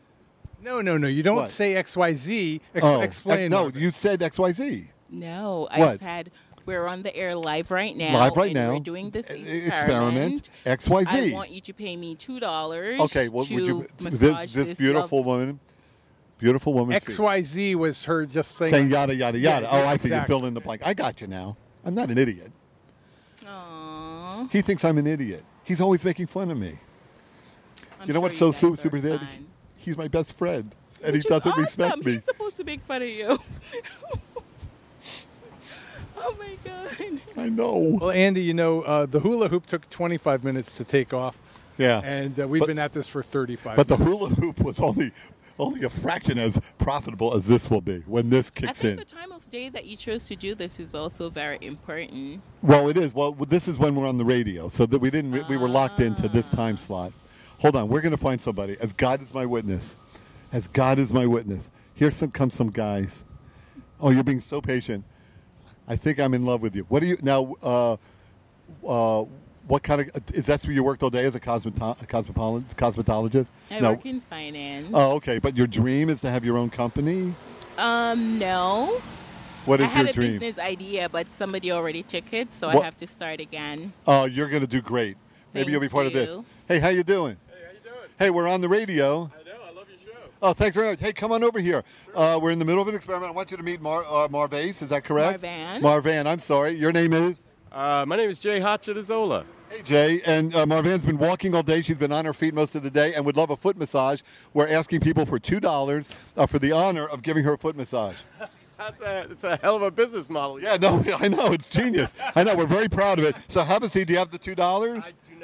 No, no, no. You don't What? say X Y Z. Ex- Oh, explain. No, Marvin. you said X Y Z. No, I What? said we're on the air live right now. Live right and now. We're doing this E- experiment. experiment. X Y Z. I want you to pay me two dollars. Okay, well, to would you, massage this, this beautiful love- woman, beautiful woman, X Y Z was her just saying. saying yada yada yada. Yeah, oh, yeah, I think you exactly. fill in the blank. I got you now. I'm not an idiot. Aww. He thinks I'm an idiot. He's always making fun of me. I'm you know sure what's so guys su- are super sad? fine. He's my best friend, and Which he is doesn't awesome. respect me. He's supposed to make fun of you. Oh my god. I know. Well, Andy, you know, uh, the hula hoop took twenty-five minutes to take off, Yeah. and uh, we've But- been at this for thirty-five. But the minutes. hula hoop was only only a fraction as profitable as this will be when this I kicks think in. the time of day that you chose to do this is also very important. Well, it is. Well, this is when we're on the radio, so that we didn't. We were locked into this time slot. Hold on, we're going to find somebody. As God is my witness, as God is my witness. Here some come some guys. Oh, you're being so patient. I think I'm in love with you. What do you now? Uh, uh, what kind of is that? Where you worked all day as a cosmeto- cosmetolo- cosmetologist? I no. work in finance. Oh, okay. But your dream is to have your own company. Um, no. What is I had your a dream? business idea, but somebody already took it, so What- I have to start again. Oh, you're going to do great. Maybe Thank you'll be part of this. you. Hey, how you doing? Hey, how you doing? Hey, we're on the radio. I know. I love your show. Oh, thanks very much. Hey, come on over here. Uh, we're in the middle of an experiment. I want you to meet Mar- uh, Marvase. Is that correct? Marvan. Marvan, I'm sorry. Your name is? Uh, my name is Jay Hotchitazola. Hey, Jay. And uh, Marvan's been walking all day. She's been on her feet most of the day and would love a foot massage. We're asking people for two dollars uh, for the honor of giving her a foot massage. That's a, it's a hell of a business model. Yeah, no, I know. It's genius. I know. We're very proud of it. So have a seat. Do you have the two dollars? I do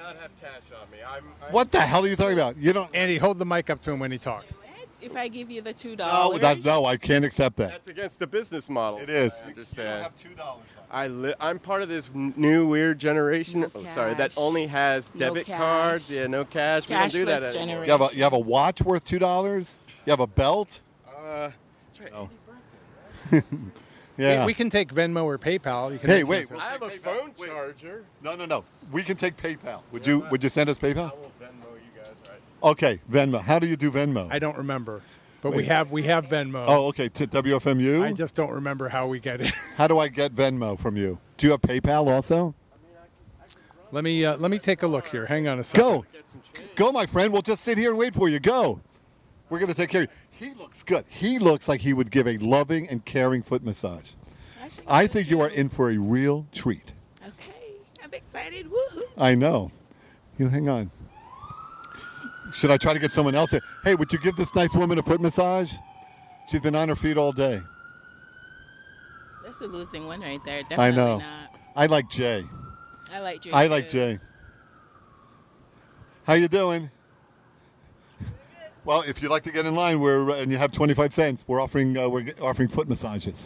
not have cash on me. I'm, I'm What the hell are you talking about? You don't. Andy, hold the mic up to him when he talks. If I give you the two No, dollars, that, no, I can't accept that. That's against the business model. It is. I understand. two dollars. I li- I'm part of this n- new weird generation. No oh, sorry, that cash. only has No debit cash. cards. Yeah, no cash. We don't do that Cashless anymore. generation. You have a you have a watch worth two dollars. You have a belt. Uh, that's right. Oh. We- Yeah. We, can take Venmo or PayPal. You can Hey, make wait, transfers. I have a PayPal. phone Wait. charger. No, no, no. We can take PayPal. Would you Would you send us PayPal? I will Venmo you guys, right? Okay, Venmo. How do you do Venmo? I don't remember, but we Wait. have we have Venmo. oh, okay. To W F M U. I just don't remember how we get it. How do I get Venmo from you? Do you have PayPal also? let me uh, let me take a look here. Hang on a second. Go, go, my friend. We'll just sit here and wait for you. Go. We're gonna take care of you. He looks good. He looks like he would give a loving and caring foot massage. I think, I so think you are too. in for a real treat. Okay, I'm excited. Woohoo! I know. You hang on. Should I try to get someone else? In? Hey, would you give this nice woman a foot massage? She's been on her feet all day. That's a losing one right there. Definitely I know. not. I like Jay. I like Jay. I like too. Jay. How you doing? Well, if you'd like to get in line, we're and you have twenty-five cents, we're offering uh, we're offering foot massages.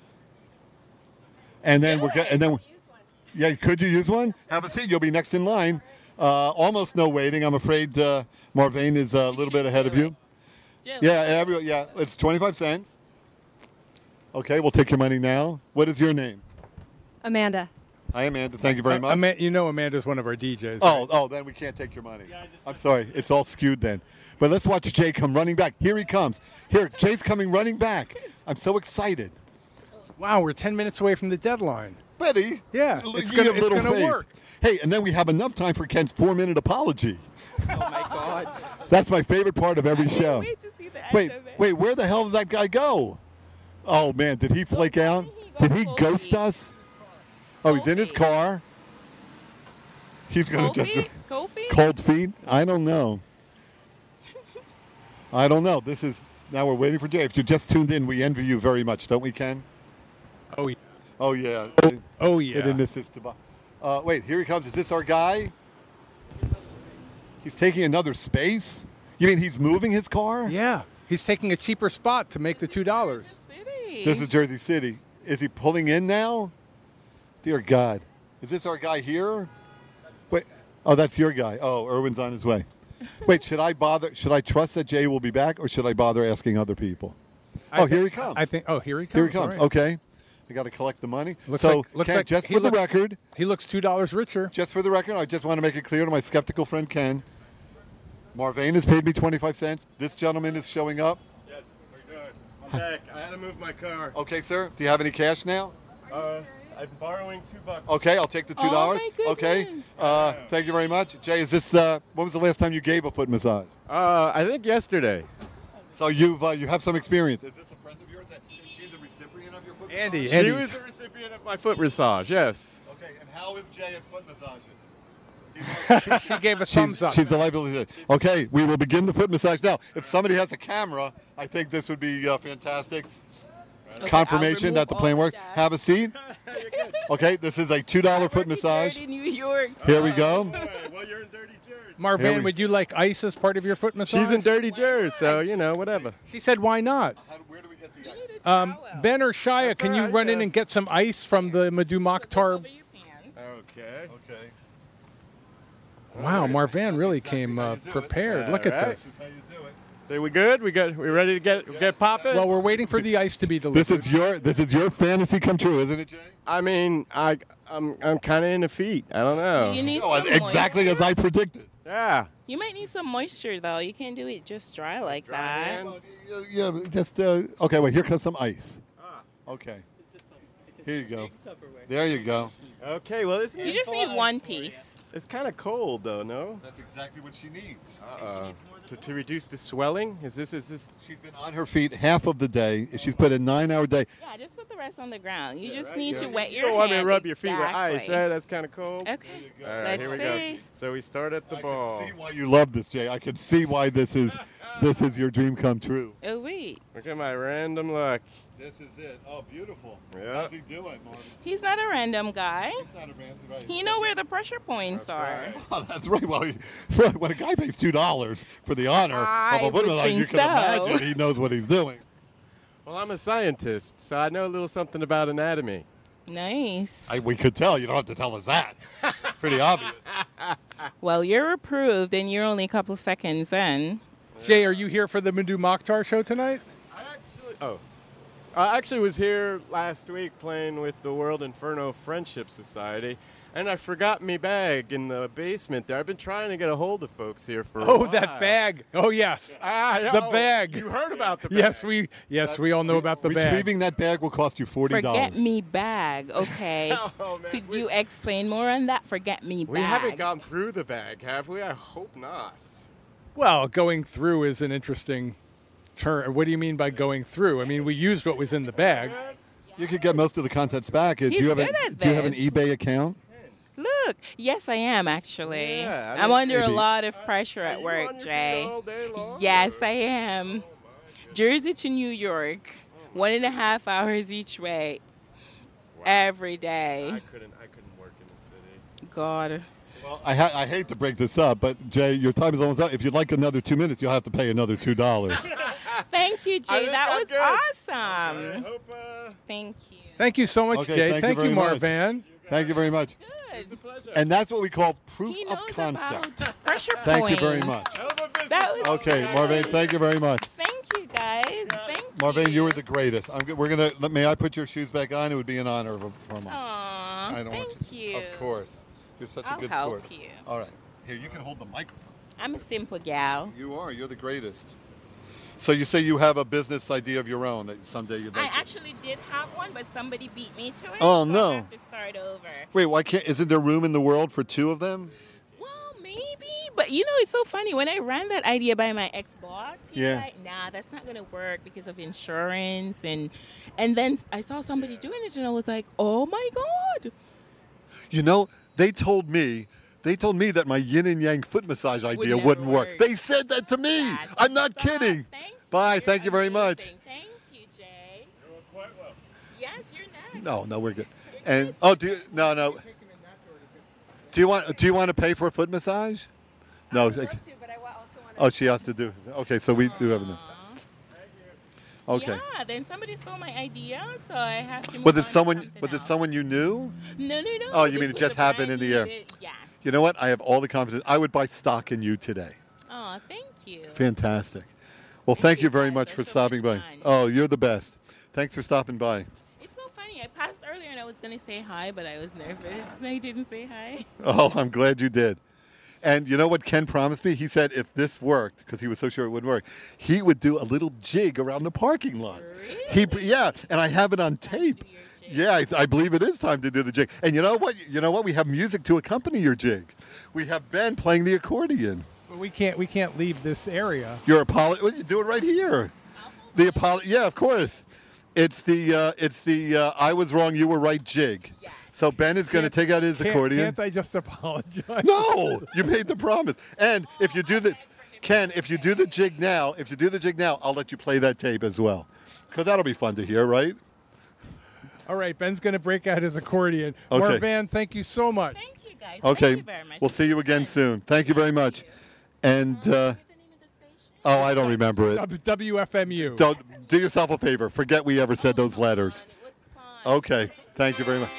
And then we're get, and then yeah, could you use one? Have a seat. You'll be next in line. Uh, almost no waiting. I'm afraid uh, Marvane is a little bit ahead of you. Do it. Yeah, every, yeah, it's twenty-five cents. Okay, we'll take your money now. What is your name? Amanda. Hi, Amanda. Thank you very much. Ama- you know Amanda's one of our D Js. Oh, oh, then we can't take your money. I'm sorry. It's all skewed then. But let's watch Jay come running back. Here he comes. Here, Jay's coming running back. I'm so excited. Wow, we're ten minutes away from the deadline. Betty. Yeah, l- it's you gonna- have it's little gonna faith. work. Hey, and then we have enough time for Ken's four-minute apology. Oh my God! That's my favorite part of every I show. can't wait to see the end Wait, of it. wait, where the hell did that guy go? Oh, man, did he flake where out? did he go Did he fully? ghost us? Oh, he's in his Kofi. car. He's going to just... Kofi? Kofi? Cold feet? I don't know. I don't know. This is now we're waiting for Jay. If you just tuned in, we envy you very much, don't we, Ken? Oh, yeah. Oh yeah. Oh, They yeah. didn't assist to- Uh, wait, here he comes. Is this our guy? He's taking another space. You mean he's moving his car? Yeah, he's taking a cheaper spot to make the two dollars. City. This is Jersey City. Is he pulling in now? Dear God, is this our guy here? Wait. Oh, that's your guy. Oh, Irwin's on his way. Wait, should I bother? Should I trust that Jay will be back, or should I bother asking other people? I Oh, here think- he comes. I think. Oh, here he comes. Here he comes. All right. Okay. I got to collect the money. Looks so, like- looks Ken, like just he for the looks- record, He looks two dollars richer. just for the record, I just want to make it clear to my skeptical friend Ken. Marvane has paid me twenty-five cents. This gentleman is showing up. Yes, we're good. I'm back. I had to move my car. Okay, sir. Do you have any cash now? Uh, I'm borrowing two bucks. Okay, I'll take the two Oh, dollars. my okay. goodness. Uh, thank you very much, Jay. Is this? Uh, when was the last time you gave a foot massage? Uh, I think yesterday. So you've uh, you have some experience. Is this a friend of yours? Is she the recipient of your foot Andy, massage? Andy. She was the recipient of my foot massage. Yes. Okay, and how is Jay at foot massages? She gave a thumbs She's, up. she's delightfully. Okay, we will begin the foot massage now. If somebody has a camera, I think this would be uh, fantastic. Okay, Confirmation I'll that the remove plane all works. the Have a seat. Okay, this is a two dollar foot Working massage. dirty New York. Here we go. Hey, well, you're in Dirty Jersey. Here Marvane, we- would you like ice as part of your foot massage? She's in Dirty Jersey, so you know, whatever. She said, "Why not?" Where do we get the ice? Um, Ben or Shia, can all you right, run in uh, and get some ice from the Madhu Mokhtar? Over your pants. Okay. Okay. Wow, Marvane really came uh, prepared. Look at All right. this. This is how you do it. So we good? We good? We ready to get get popping? Well, we're waiting for the ice to be delivered. This is your this is your fantasy come true, isn't it, Jay? I mean, I I'm I'm kind of in the feet. I don't know. You need Oh, some exactly moisture. as I predicted. Yeah. You might need some moisture though. You can't do it just dry like Dry that. hands. Well, yeah, yeah, just uh, okay. Wait, here comes some ice. Okay. Here you go. There you go. Okay. Well, this You just need one piece. It's kind of cold though, no? That's exactly what she needs. Uh, to to reduce the swelling. Is this is this? She's been on her feet half of the day. She's put a nine-hour day. Yeah, just put the rest on the ground. You just Right, need yeah. to wet you your don't want me to hand. rub your feet with ice, Exactly. right? That's kind of cold. Okay. All right, Let's here we see. go. So we start at the I ball. can see why you love this, Jay. I can see why this is this is your dream come true. Oh, wait. Look at my random luck. This is it. Oh, beautiful. Yeah. How's he doing, Marvin? He's not a random guy. Not a man, right. He know where the pressure points That's are. right. Oh, that's right. Well, he, when a guy pays two dollars for the honor I of a would football, think you can so. imagine he knows what he's doing. Well, I'm a scientist, so I know a little something about anatomy. Nice. I, we could tell. You don't have to tell us that. Pretty obvious. Well, you're approved, and you're only a couple seconds in. Jay, are you here for the Madhu Mokhtar show tonight? I actually, oh, I actually was here last week playing with the World Inferno Friendship Society, and I forgot me bag in the basement there. I've been trying to get a hold of folks here for a Oh, while. that bag. Oh, yes. Ah, yeah, The oh, bag. You heard about the bag. Yes, we yes we all know about the bag. Retrieving that bag will cost you forty dollars. Forget me bag. Okay. Oh, man, Could we- you explain more on that? Forget me We bag. haven't gone through the bag, have we? I hope not. Well, going through is an interesting term. What do you mean by going through? I mean, we used what was in the bag. You could get most of the contents back. do He's you have good a, at Do you have an this. eBay account? Look, yes, I am actually. Yeah, I I'm mean, under a maybe- lot of pressure Are at you work, on your feet Jay. all day long, Yes, or- I am. Jersey to New York, one and a half hours each way, every day. I couldn't. I couldn't work in the city. God. Well, I, ha- I hate to break this up, but Jay, your time is almost up. If you'd like another two minutes, you'll have to pay another two dollars. Thank you, I Jay. think That I'm was good. awesome. I hope. Uh, Thank you. Thank you so much, Okay, Jay. thank you Thank very you, much. Marvan. Thank you very much. it's a Good. pleasure. And that's what we call proof He of knows concept. about pressure Thank you points. very much. Hell of a business. That was Okay, Marvin, thank you very much. Thank you, guys. Thank Marvin, you. you were the greatest. I'm, g- we're gonna. let- May I put your shoes back on? It would be an honor of a, for a moment. Aw, I don't thank want you. you. Of course, you're such I'll a good help sport. you. All right, here you can hold the microphone. I'm a simple gal. You are. You're the greatest. So you say you have a business idea of your own that someday you'd I like. to- actually did have one, but somebody beat me to it. Oh, so no. I have to start over. Wait, why can't? Isn't there room in the world for two of them? Well, maybe, but you know, it's so funny. When I ran that idea by my ex-boss, he's Yeah. like, "Nah, that's not gonna work because of insurance." And and then I saw somebody doing it, and I was like, "Oh my god!" You know, they told me. They told me that my yin and yang foot massage idea never wouldn't work. work. They said that to me. That's I'm not bad. kidding. Thank you. Bye. You're Thank you very much. amazing. Thank you, Jay. You're quite well. Yes, you're next. No, no, we're good. And oh, do you, no, no. Do you want? Do you want to pay for a foot massage? No. I would love to, but I wa- also want to. Oh, she has to do. Okay, so we do everything. Aw. Okay. Yeah, then somebody stole my idea, so I have to. Move Was on it to someone? something Was it else. someone you knew? No, no, no. Oh, you this mean it was just a brand happened in the new air? bit- Yes. You know what? I have all the confidence. I would buy stock in you today. Oh, thank you. Fantastic. Well, Thank thank you you very guys. much They're for so stopping much by. fun. Oh, you're the best. Thanks for stopping by. It's so funny. I passed earlier and I was going to say hi, but I was nervous. I didn't say hi. Oh, I'm glad you did. And you know what Ken promised me? He said if this worked, because he was so sure it wouldn't work, he would do a little jig around the parking lot. He, yeah, and I have it on tape. do your Yeah, jig. I, I believe it is time to do the jig. And you know what? You know what? We have music to accompany your jig. We have Ben playing the accordion. But we can't we can't leave this area. Your Apollo. Well, you do it right here. The Apollo. Yeah, of course. It's the uh, it's the uh, I was wrong, you were right jig. Yes. So Ben is going to Can't- take out his Can't, accordion. can't I just apologize? No, you made the promise. And if you do the, Ken, if you do the jig now, if you do the jig now, I'll let you play that tape as well, because that'll be fun to hear, right? All right, Ben's going to break out his accordion. Okay. Marvan, thank you so much. Thank you, guys. Okay, Thank you very much. we'll This see you was again fun. soon. Thank you very much. And uh, Get the name of the station? oh, I don't remember it. W- W F M U. Don't do yourself a favor. Forget we ever said those letters. It was fun. Okay, thank you very much.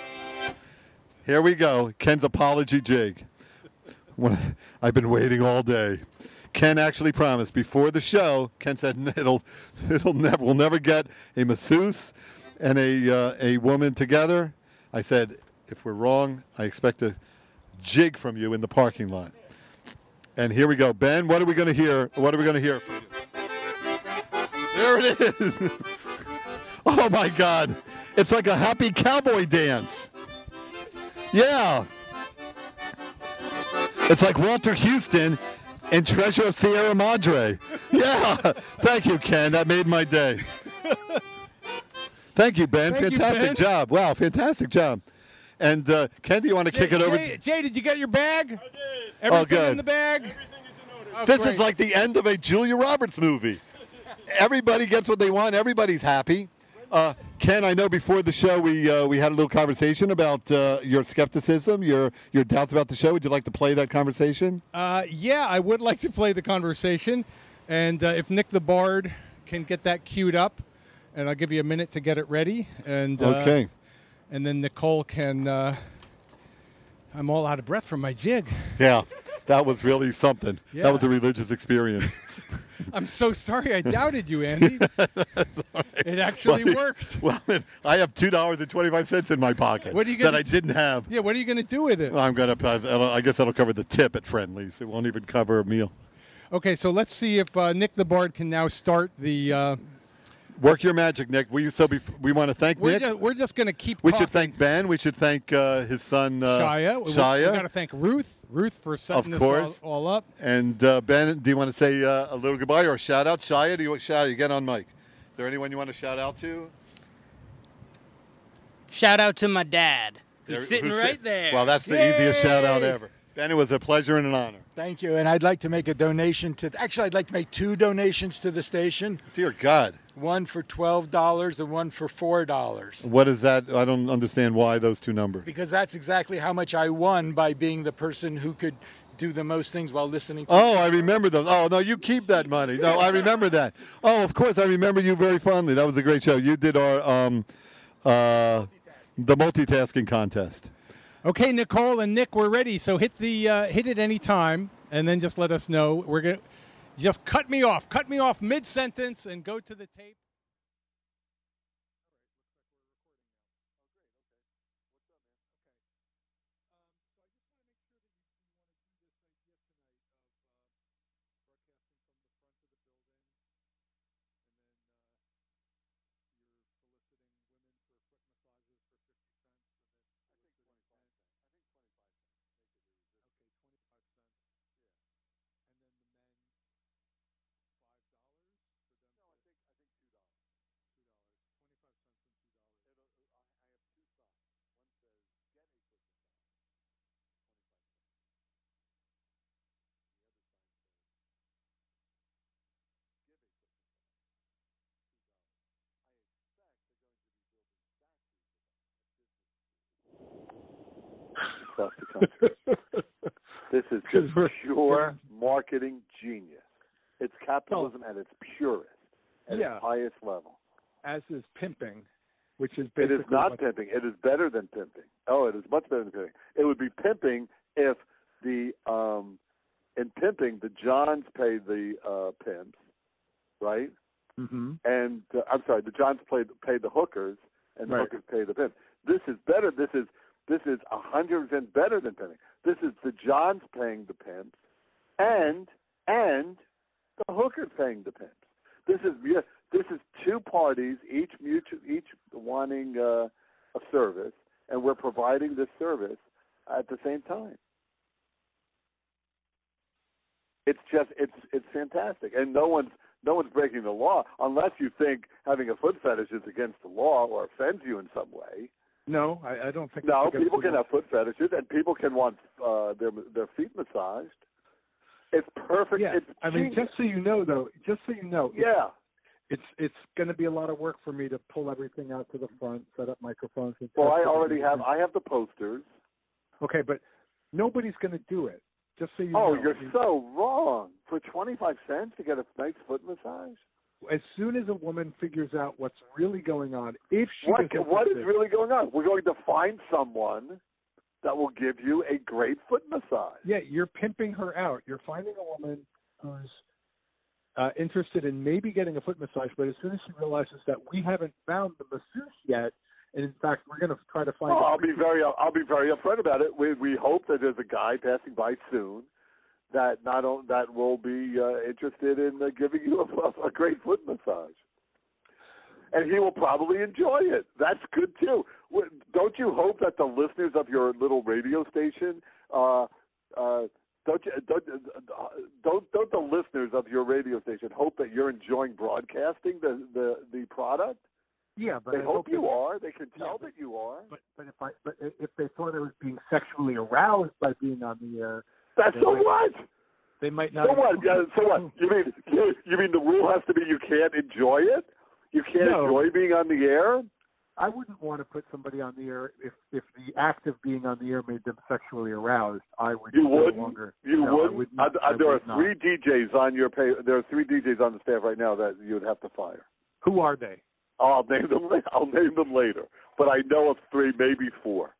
Here we go. Ken's apology jig. When- I've been waiting all day. Ken actually promised before the show. Ken said it'll, it'll never, we'll never get a masseuse and a uh, a woman together. I said, if we're wrong, I expect a jig from you in the parking lot. And here we go, Ben. What are we going to hear? What are we going to hear from you? There it is. Oh my God! It's like a happy cowboy dance. Yeah. It's like Walter Houston in Treasure of Sierra Madre. Yeah. Thank you, Ken. That made my day. Thank you, Ben. Thank you, fantastic Ben. job. Wow, fantastic job. And uh, Ken, do you want to kick it over? Jay, Jay, did you get your bag? I did. Everything Oh, good. in the bag? Everything is in order. Oh, This great. is like the end of a Julia Roberts movie. Everybody gets what they want. Everybody's happy. Uh, Ken, I know before the show we uh, we had a little conversation about uh, your skepticism, your your doubts about the show. Would you like to play that conversation? Uh, yeah, I would like to play the conversation. And uh, if Nick the Bard can get that queued up, and I'll give you a minute to get it ready. And uh, Okay. And then Nicole can. Uh, I'm all out of breath from my jig. Yeah, that was really something. Yeah. That was a religious experience. I'm so sorry I doubted you, Andy. It actually Well, worked. Well, I have two dollars and twenty-five cents in my pocket What are you that gonna I do? didn't have. Yeah, what are you going to do with it? I'm gonna. I guess that'll cover the tip at Friendly's. It won't even cover a meal. Okay, so let's see if uh, Nick the Bard can now start the. Uh, Work your magic, Nick. We so bef- we want to thank we're, Nick. just, we're just going to keep. We talking. should thank Ben. We should thank uh, his son uh, Shia. We, Shia. we got to thank Ruth. Ruth for setting Of this course. all, all up. And uh, Ben, do you want to say uh, a little goodbye or a shout out? Shia, do you want shout? You get on mic. Is there anyone you want to shout out to? Shout out to my dad. He's There- sitting who's right sit- there. Well, that's the easiest shout out ever. Ben, it was a pleasure and an honor. Thank you. And I'd like to make a donation to, actually, I'd like to make two donations to the station. Dear God. One for twelve dollars and one for four dollars. What is that? I don't understand why those two numbers. Because that's exactly how much I won by being the person who could do the most things while listening to Oh, I remember those. Oh, no, you keep that money. No, I remember that. Oh, of course, I remember you very fondly. That was a great show. You did our um, uh, the multitasking contest. Okay, Nicole and Nick, we're ready. So hit the uh, hit it any time, and then just let us know. We're gonna just cut me off, cut me off mid sentence, and go to the tape. Across the country. This is just pure marketing genius. It's capitalism at its purest, at Yeah. its highest level. As is pimping, which is It basically is not what- pimping. It is better than pimping. Oh, it is much better than pimping. It would be pimping if the um, in pimping the Johns pay the uh, pimps, right? Mhm. And uh, I'm sorry, the Johns pay pay the hookers, and the Right. hookers pay the pimps. This is better. This is this is a hundred percent better than pimping. This is the Johns paying the pimps, and and the hookers paying the pimps. This is yeah, this is two parties, each mutual, each wanting uh, a service, and we're providing this service at the same time. It's just it's it's fantastic, and no one's no one's breaking the law unless you think having a foot fetish is against the law or offends you in some way. No, I, I don't think. No, it's against people the can law. have foot fetishes, and people can want uh, their their feet massaged. It's perfect. Yeah, It's I mean, genius. just so you know, though, just so you know, yeah. it's it's going to be a lot of work for me to pull everything out to the front, set up microphones. And Well, test I already everything. have. I have the posters. Okay, but nobody's going to do it. Just so you Oh, know. you're I mean, so wrong. For twenty-five cents to get a nice foot massage? As soon as a woman figures out what's really going on, if she What, is what is interested- really going on? We're going to find someone that will give you a great foot massage. Yeah, you're pimping her out. You're finding a woman who's uh, interested in maybe getting a foot massage, but as soon as she realizes that we haven't found the masseuse yet, and in fact we're going to try to find. Oh, a I'll be very, I'll be very upfront about it. We we hope that there's a guy passing by soon that not on, that will be uh, interested in uh, giving you a, a great foot massage, and he will probably enjoy it. That's good too. W- Don't you hope that the listeners of your little radio station, uh, uh, don't, you, don't don't don't the listeners of your radio station hope that you're enjoying broadcasting the the, the product? Yeah, but They I hope hope you if- are. They can tell Yeah, that you are. But but if I but if they thought I was being sexually aroused by being on the air, That's they so might, what? They might not. So what? Yeah, so what? You mean you, you mean the rule has to be you can't enjoy it? You can't No. enjoy being on the air? I wouldn't want to put somebody on the air if if the act of being on the air made them sexually aroused. I would You no wouldn't. longer. You no, wouldn't. I would Uh, not, uh, I there are would not. three D Js on your pay. There are three D Js on the staff right now that you would have to fire. Who are they? I'll name them. la- I'll name them later. But I know of three, maybe four.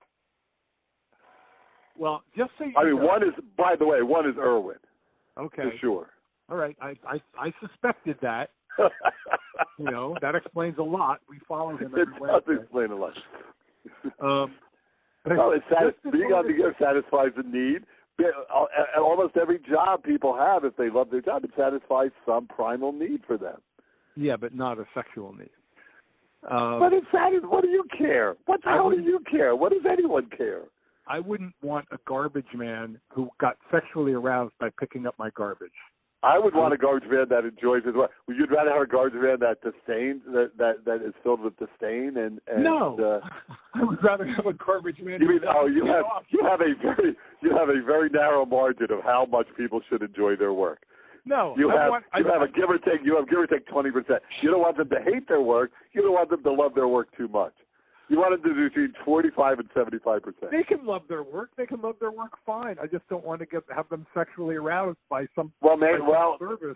Well, just so you I mean, know, one is. By the way, one is Irwin. okay. For sure. All right. I I, I suspected that. You know, that explains a lot. We follow him It every does Wednesday. explain a lot. Um, but No, it's satis- just being on the air satisfies a need. Be- uh, uh, Almost every job people have, if they love their job, it satisfies some primal need for them. Yeah, but not a sexual need. Um, But it's satis- What do you care? What the I hell do wouldn't- you care? What does anyone care? I wouldn't want a garbage man who got sexually aroused by picking up my garbage. I would want a garbage man that enjoys his work. Would you rather have a garbage man that disdains, that that, that is filled with disdain and, and no, uh, I would rather have a garbage man. you who mean oh you doesn't have get off. you have a very you have a very narrow margin of how much people should enjoy their work. No, You I have want, you I, have a give or take you have give or take twenty percent. You don't want them to hate their work. You don't want them to love their work too much. You want them to do between forty-five and seventy-five percent. They can love their work. They can love their work fine. I just don't want to get have them sexually aroused by some Well, by man, some well, service.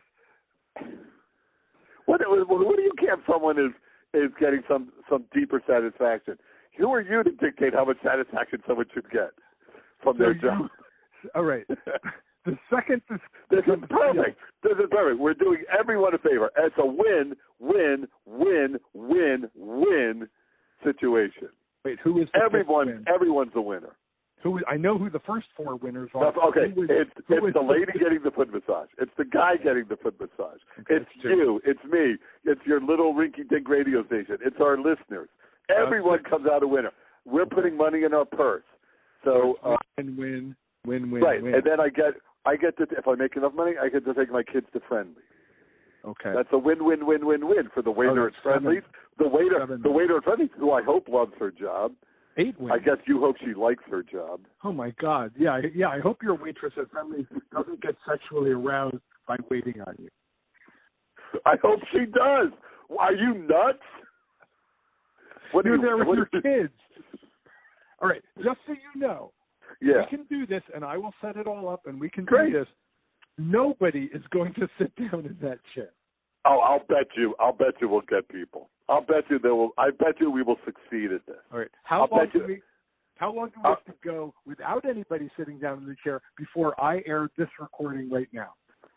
what what what do you care if someone is is getting some some deeper satisfaction? Who are you to dictate how much satisfaction someone should get from their So job? you- all right. The second this, This is perfect. This is perfect. We're doing everyone a favor. It's a win, win, win, win, win situation. Wait, who is the Everyone, fifth win? everyone's a winner. Who is, I know who the first four winners are. That's, okay, Who is- it's who it's is the lady getting the foot massage. It's the guy getting the foot massage. Okay, it's that's true. you. It's me. It's your little rinky-dink radio station. It's our listeners. Everyone Okay. comes out a winner. We're putting money in our purse. So uh, win, win, win, win, right, win. and then I get I get to if I make enough money, I get to take my kids to Friendly. Okay. That's a win-win-win-win-win for the waiter that's at Friendly's. The waiter, seven. the waiter at Friendly's, who I hope loves her job. Eight wins. I guess you hope she likes her job. Oh my God! Yeah, I- yeah. I hope your waitress at Friendly's doesn't get sexually aroused by waiting on you. I hope she does. Are you nuts? What You're do you, there with what your do you- kids. All right. Just so you know, Yeah. we can do this, and I will set it all up, and we can Great. do this. Nobody is going to sit down in that chair. Oh, I'll bet you. I'll bet you we'll get people. I'll bet you there will. I bet you we will succeed at this. All right. How I'll long bet do you- we? How long do we Uh, have to go without anybody sitting down in the chair before I air this recording right now?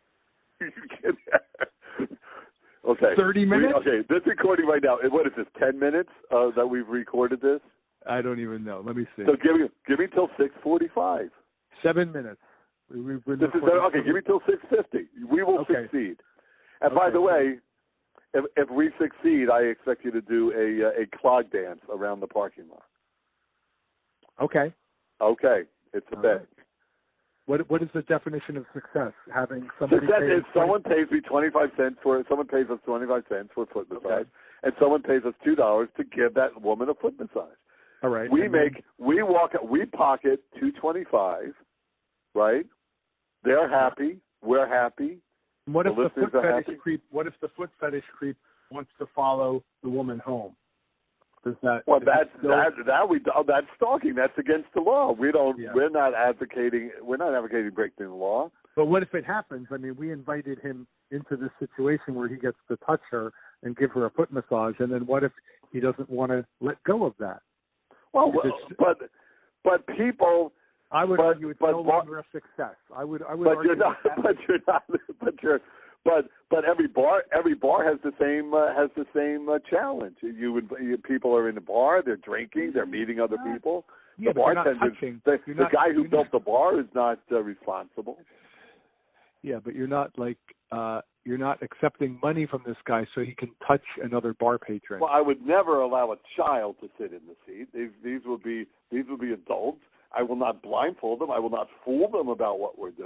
Okay. thirty We- minutes? okay, this recording right now. What is this? Ten minutes uh, that we've recorded this. I don't even know. Let me see. So give me give me till six forty-five. Seven minutes. We, we've been This is recording okay. for- Give me till six fifty. We will Okay. succeed. And by Okay. the way, if if we succeed, I expect you to do a uh, a clog dance around the parking lot. Okay. Okay, it's a All bet. right. What What is the definition of success? Having somebody Success pay is us someone pays me twenty-five cents for someone pays us twenty-five cents for a foot massage, Okay. and someone pays us two dollars to give that woman a foot massage. All right. We and then- make we walk we pocket two twenty-five, right? They're happy. We're happy. What the if the listeners foot are fetish happy? creep? What if the foot fetish creep wants to follow the woman home? Does that? Well, is that's it still- that that we oh, that's stalking. That's against the law. We don't. Yeah. We're not advocating. We're not advocating breaking the law. But what if it happens? I mean, we invited him into this situation where he gets to touch her and give her a foot massage, and then what if he doesn't want to let go of that? Well, If it's- but but people. I would But- argue it's but no bar- longer a success. I would. I would But argue you're not. that- But you're not. But you're. But but every bar every bar has the same uh, has the same uh, challenge. You would you, people are in the bar. They're drinking. They're meeting other people. Yeah, the but you're not bartender, touching. the, You're the not- guy who you're built not- the bar is not uh, responsible. Yeah, but you're not like uh you're not accepting money from this guy so he can touch another bar patron. Well, I would never allow a child to sit in the seat. These these will be these will be adults. I will not blindfold them. I will not fool them about what we're doing.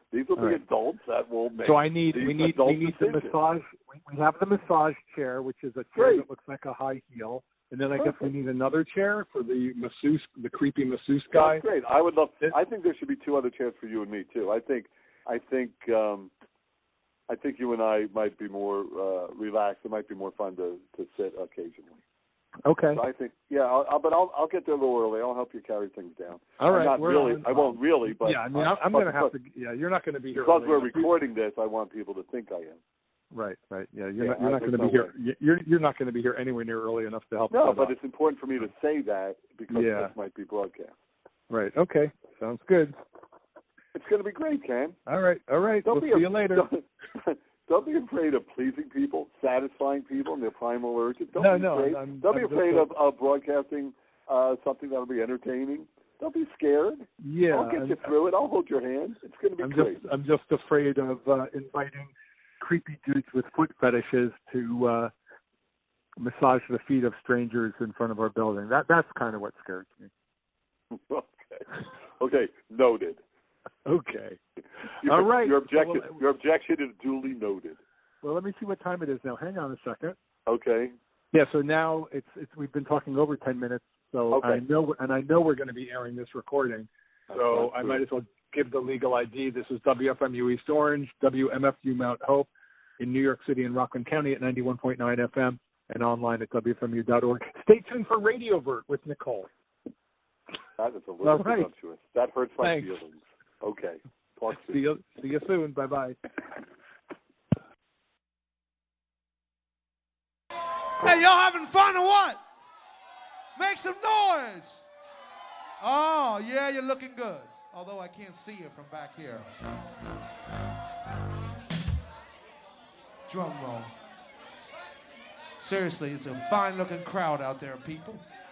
These will All be right. adults that will make. So I need these we need adult we need the decisions. massage. We, we have the massage chair, which is a chair Great. that looks like a high heel, and then I guess we Perfect. need another chair for the masseuse, the creepy masseuse guy. That's great. I would love. It- I think there should be two other chairs for you and me too. I think. I think. Um, I think you and I might be more uh, relaxed. It might be more fun to, to sit occasionally. Okay. So I think, yeah, I'll, I'll, but I'll I'll get there a little early. I'll help you carry things down. All right. I'm not we're really. on- I won't really, but yeah, I mean, I'm, I'm but going to have to. because- Yeah, you're not going to be here Because early we're enough. recording this, I want people to think I am. Right, right. Yeah, you're Yeah, not, you're I- not going to there's be no here. y- You're you're not going to be here anywhere near early enough to help. No, us but out. it's important for me to say that because Yeah. this might be broadcast. Right. Okay. Sounds good. It's going to be great, Ken. All right. All right. Don't we'll be see a- you later. Don't, don't be afraid of pleasing people, satisfying people in their primal urges. Don't No, be no, afraid. I'm- don't I'm be just afraid a- of, of broadcasting uh, something that'll be entertaining. Don't be scared. Yeah. I'll get I'm, you through it. I'll hold your hand. It's going to be I'm great. just I'm just afraid of uh, inviting creepy dudes with foot fetishes to uh, massage the feet of strangers in front of our building. That that's kind of what scares me. Okay. Okay. Noted. Okay. Your, All right. Your objection. Well, your objection is duly noted. Well, let me see what time it is now. Hang on a second. Okay. Yeah. So now it's it's we've been talking over ten minutes. So Okay. I know and I know we're going to be airing this recording. So That's I good. might as well give the legal I D. This is W F M U East Orange, W M F U Mount Hope in New York City and Rockland County at ninety-one point nine F M and online at W F M U dot org. Stay tuned for Radiovert with Nicole. That is a little All right. presumptuous. That hurts my Thanks. feelings. Okay. Talk soon. See you, see you soon. Bye-bye. Hey, y'all having fun or what? Make some noise. Oh, yeah, you're looking good. Although I can't see you from back here. Drum roll. Seriously, it's a fine looking crowd out there, people.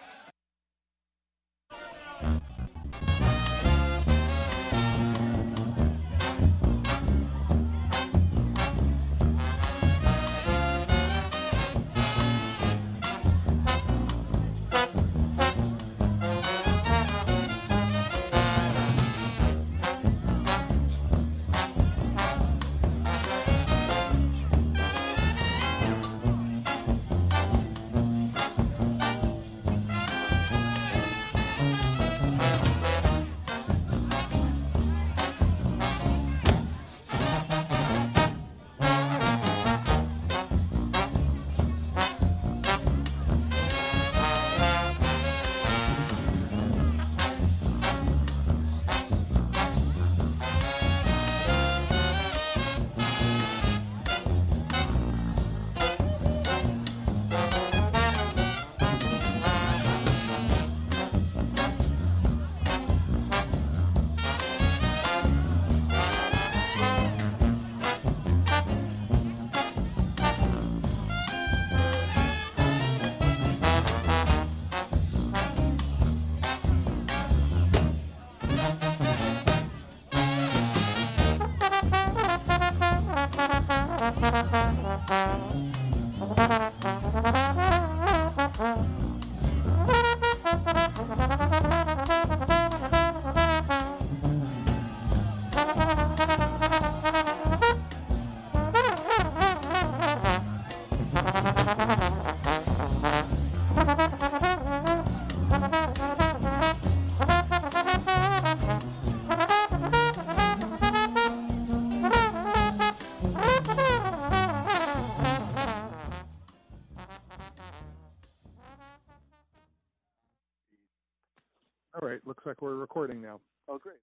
All right. Looks like we're recording now. Oh, great.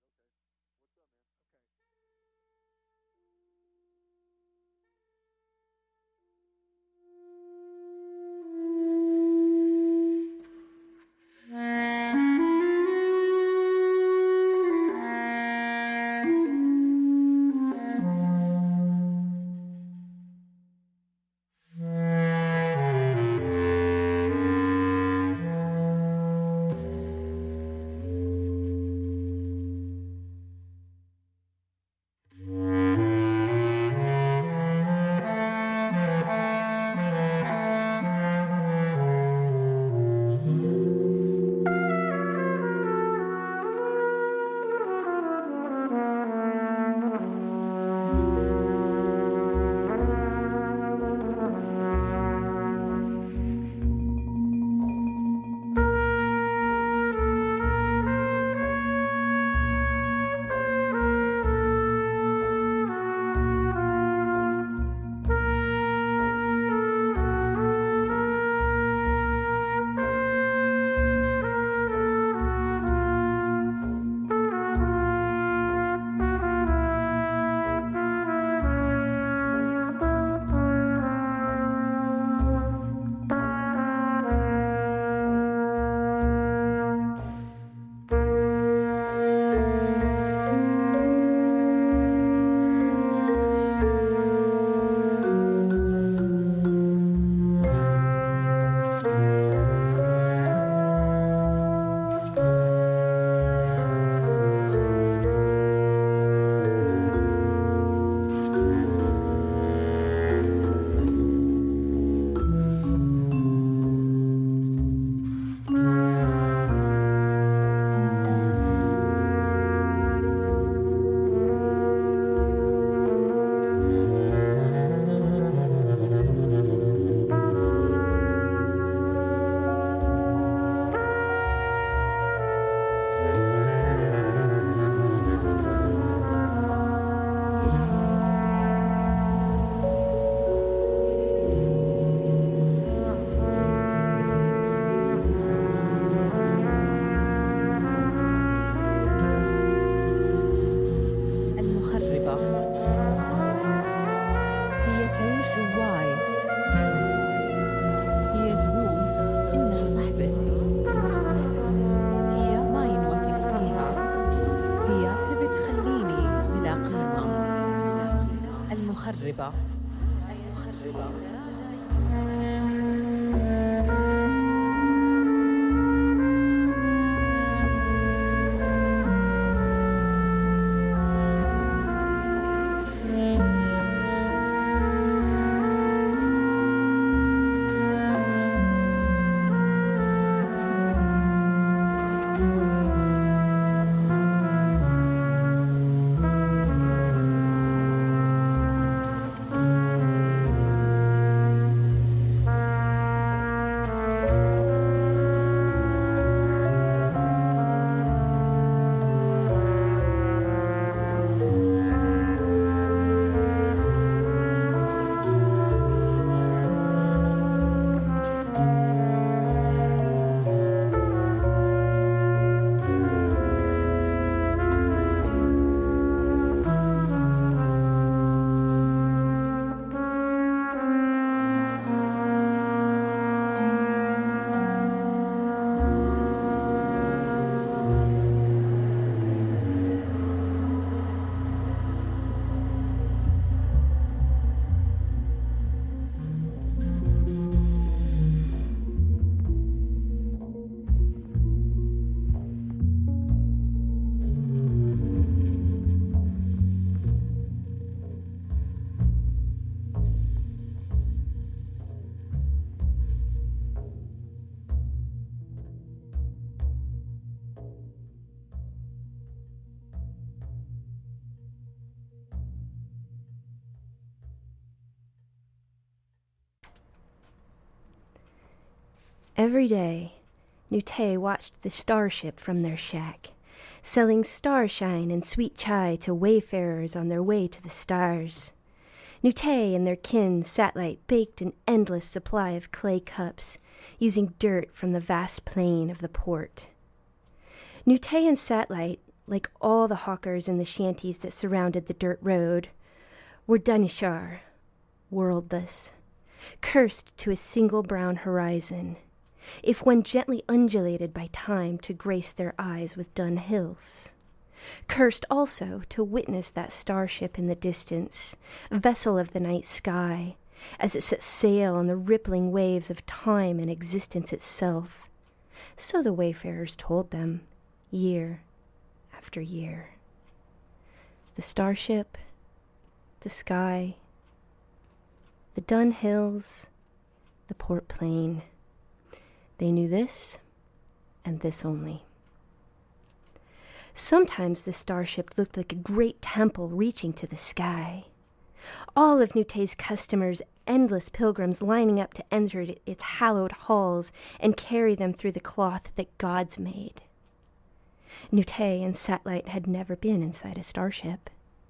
مخربة مخربة Every day, Nutay watched the starship from their shack, selling starshine and sweet chai to wayfarers on their way to the stars. Nutay and their kin Satellite baked an endless supply of clay cups, using dirt from the vast plain of the port. Nutay and Satellite, like all the hawkers in the shanties that surrounded the dirt road, were Danishar, worldless, cursed to a single brown horizon, if one gently undulated by time to grace their eyes with dun hills. Cursed also to witness that starship in the distance, vessel of the night sky, as it set sail on the rippling waves of time and existence itself. So the wayfarers told them, year after year. The starship, the sky, the dun hills, the port plain. They knew this, and this only. Sometimes the starship looked like a great temple reaching to the sky. All of Nutay's customers, endless pilgrims lining up to enter its hallowed halls and carry them through the cloth that gods made. Nutay and Satellite had never been inside a starship.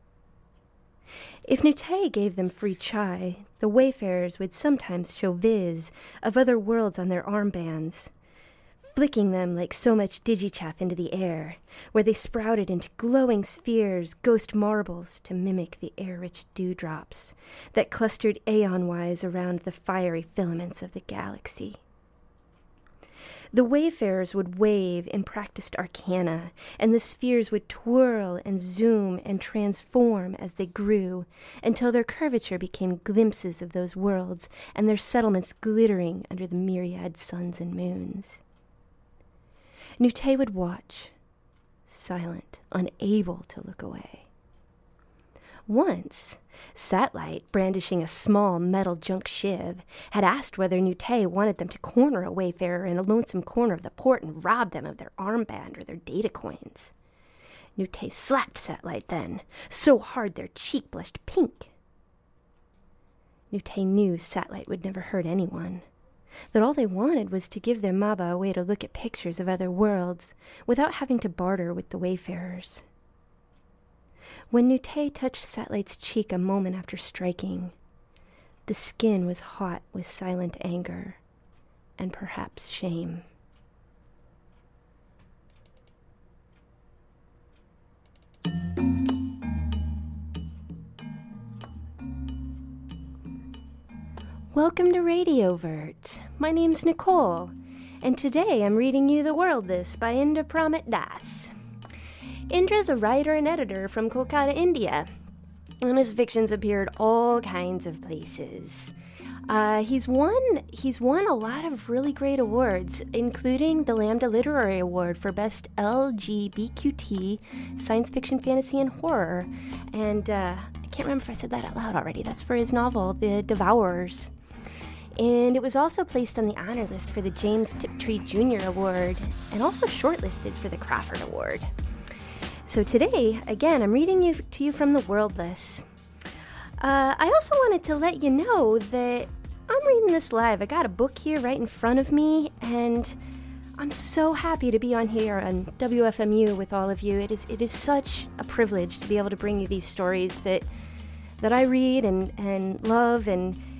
If Nutay gave them free chai, the wayfarers would sometimes show viz of other worlds on their armbands, flicking them like so much digichaff into the air, where they sprouted into glowing spheres, ghost marbles, to mimic the air-rich dewdrops that clustered aeon-wise around the fiery filaments of the galaxy. The wayfarers would wave in practiced arcana, and the spheres would twirl and zoom and transform as they grew, until their curvature became glimpses of those worlds and their settlements glittering under the myriad suns and moons. Nutay would watch, silent, unable to look away. Once, Satellite, brandishing a small metal junk shiv, had asked whether Nutay wanted them to corner a wayfarer in a lonesome corner of the port and rob them of their armband or their data coins. Nutay slapped Satellite then, so hard their cheek blushed pink. Nutay knew Satellite would never hurt anyone, that all they wanted was to give their Maba a way to look at pictures of other worlds without having to barter with the wayfarers. When Nutay touched Satellite's cheek a moment after striking, the skin was hot with silent anger and perhaps shame. Welcome to Radiovert. My name's Nicole, and today I'm reading you The Worldless by Indra Pramit Das. Indra's a writer and editor from Kolkata, India, and his fictions appeared all kinds of places. Uh, he's won he's won a lot of really great awards, including the Lambda Literary Award for Best L G B Q T Science Fiction, Fantasy, and Horror. And uh, I can't remember if I said that out loud already. That's for his novel, The Devourers. And it was also placed on the honor list for the James Tiptree Junior Award, and also shortlisted for the Crawford Award. So today, again, I'm reading you to you from the Worldless. Uh, I also wanted to let you know that I'm reading this live. I got a book here right in front of me, and I'm so happy to be on here on W F M U with all of you. It is it is such a privilege to be able to bring you these stories that that I read and, and love, and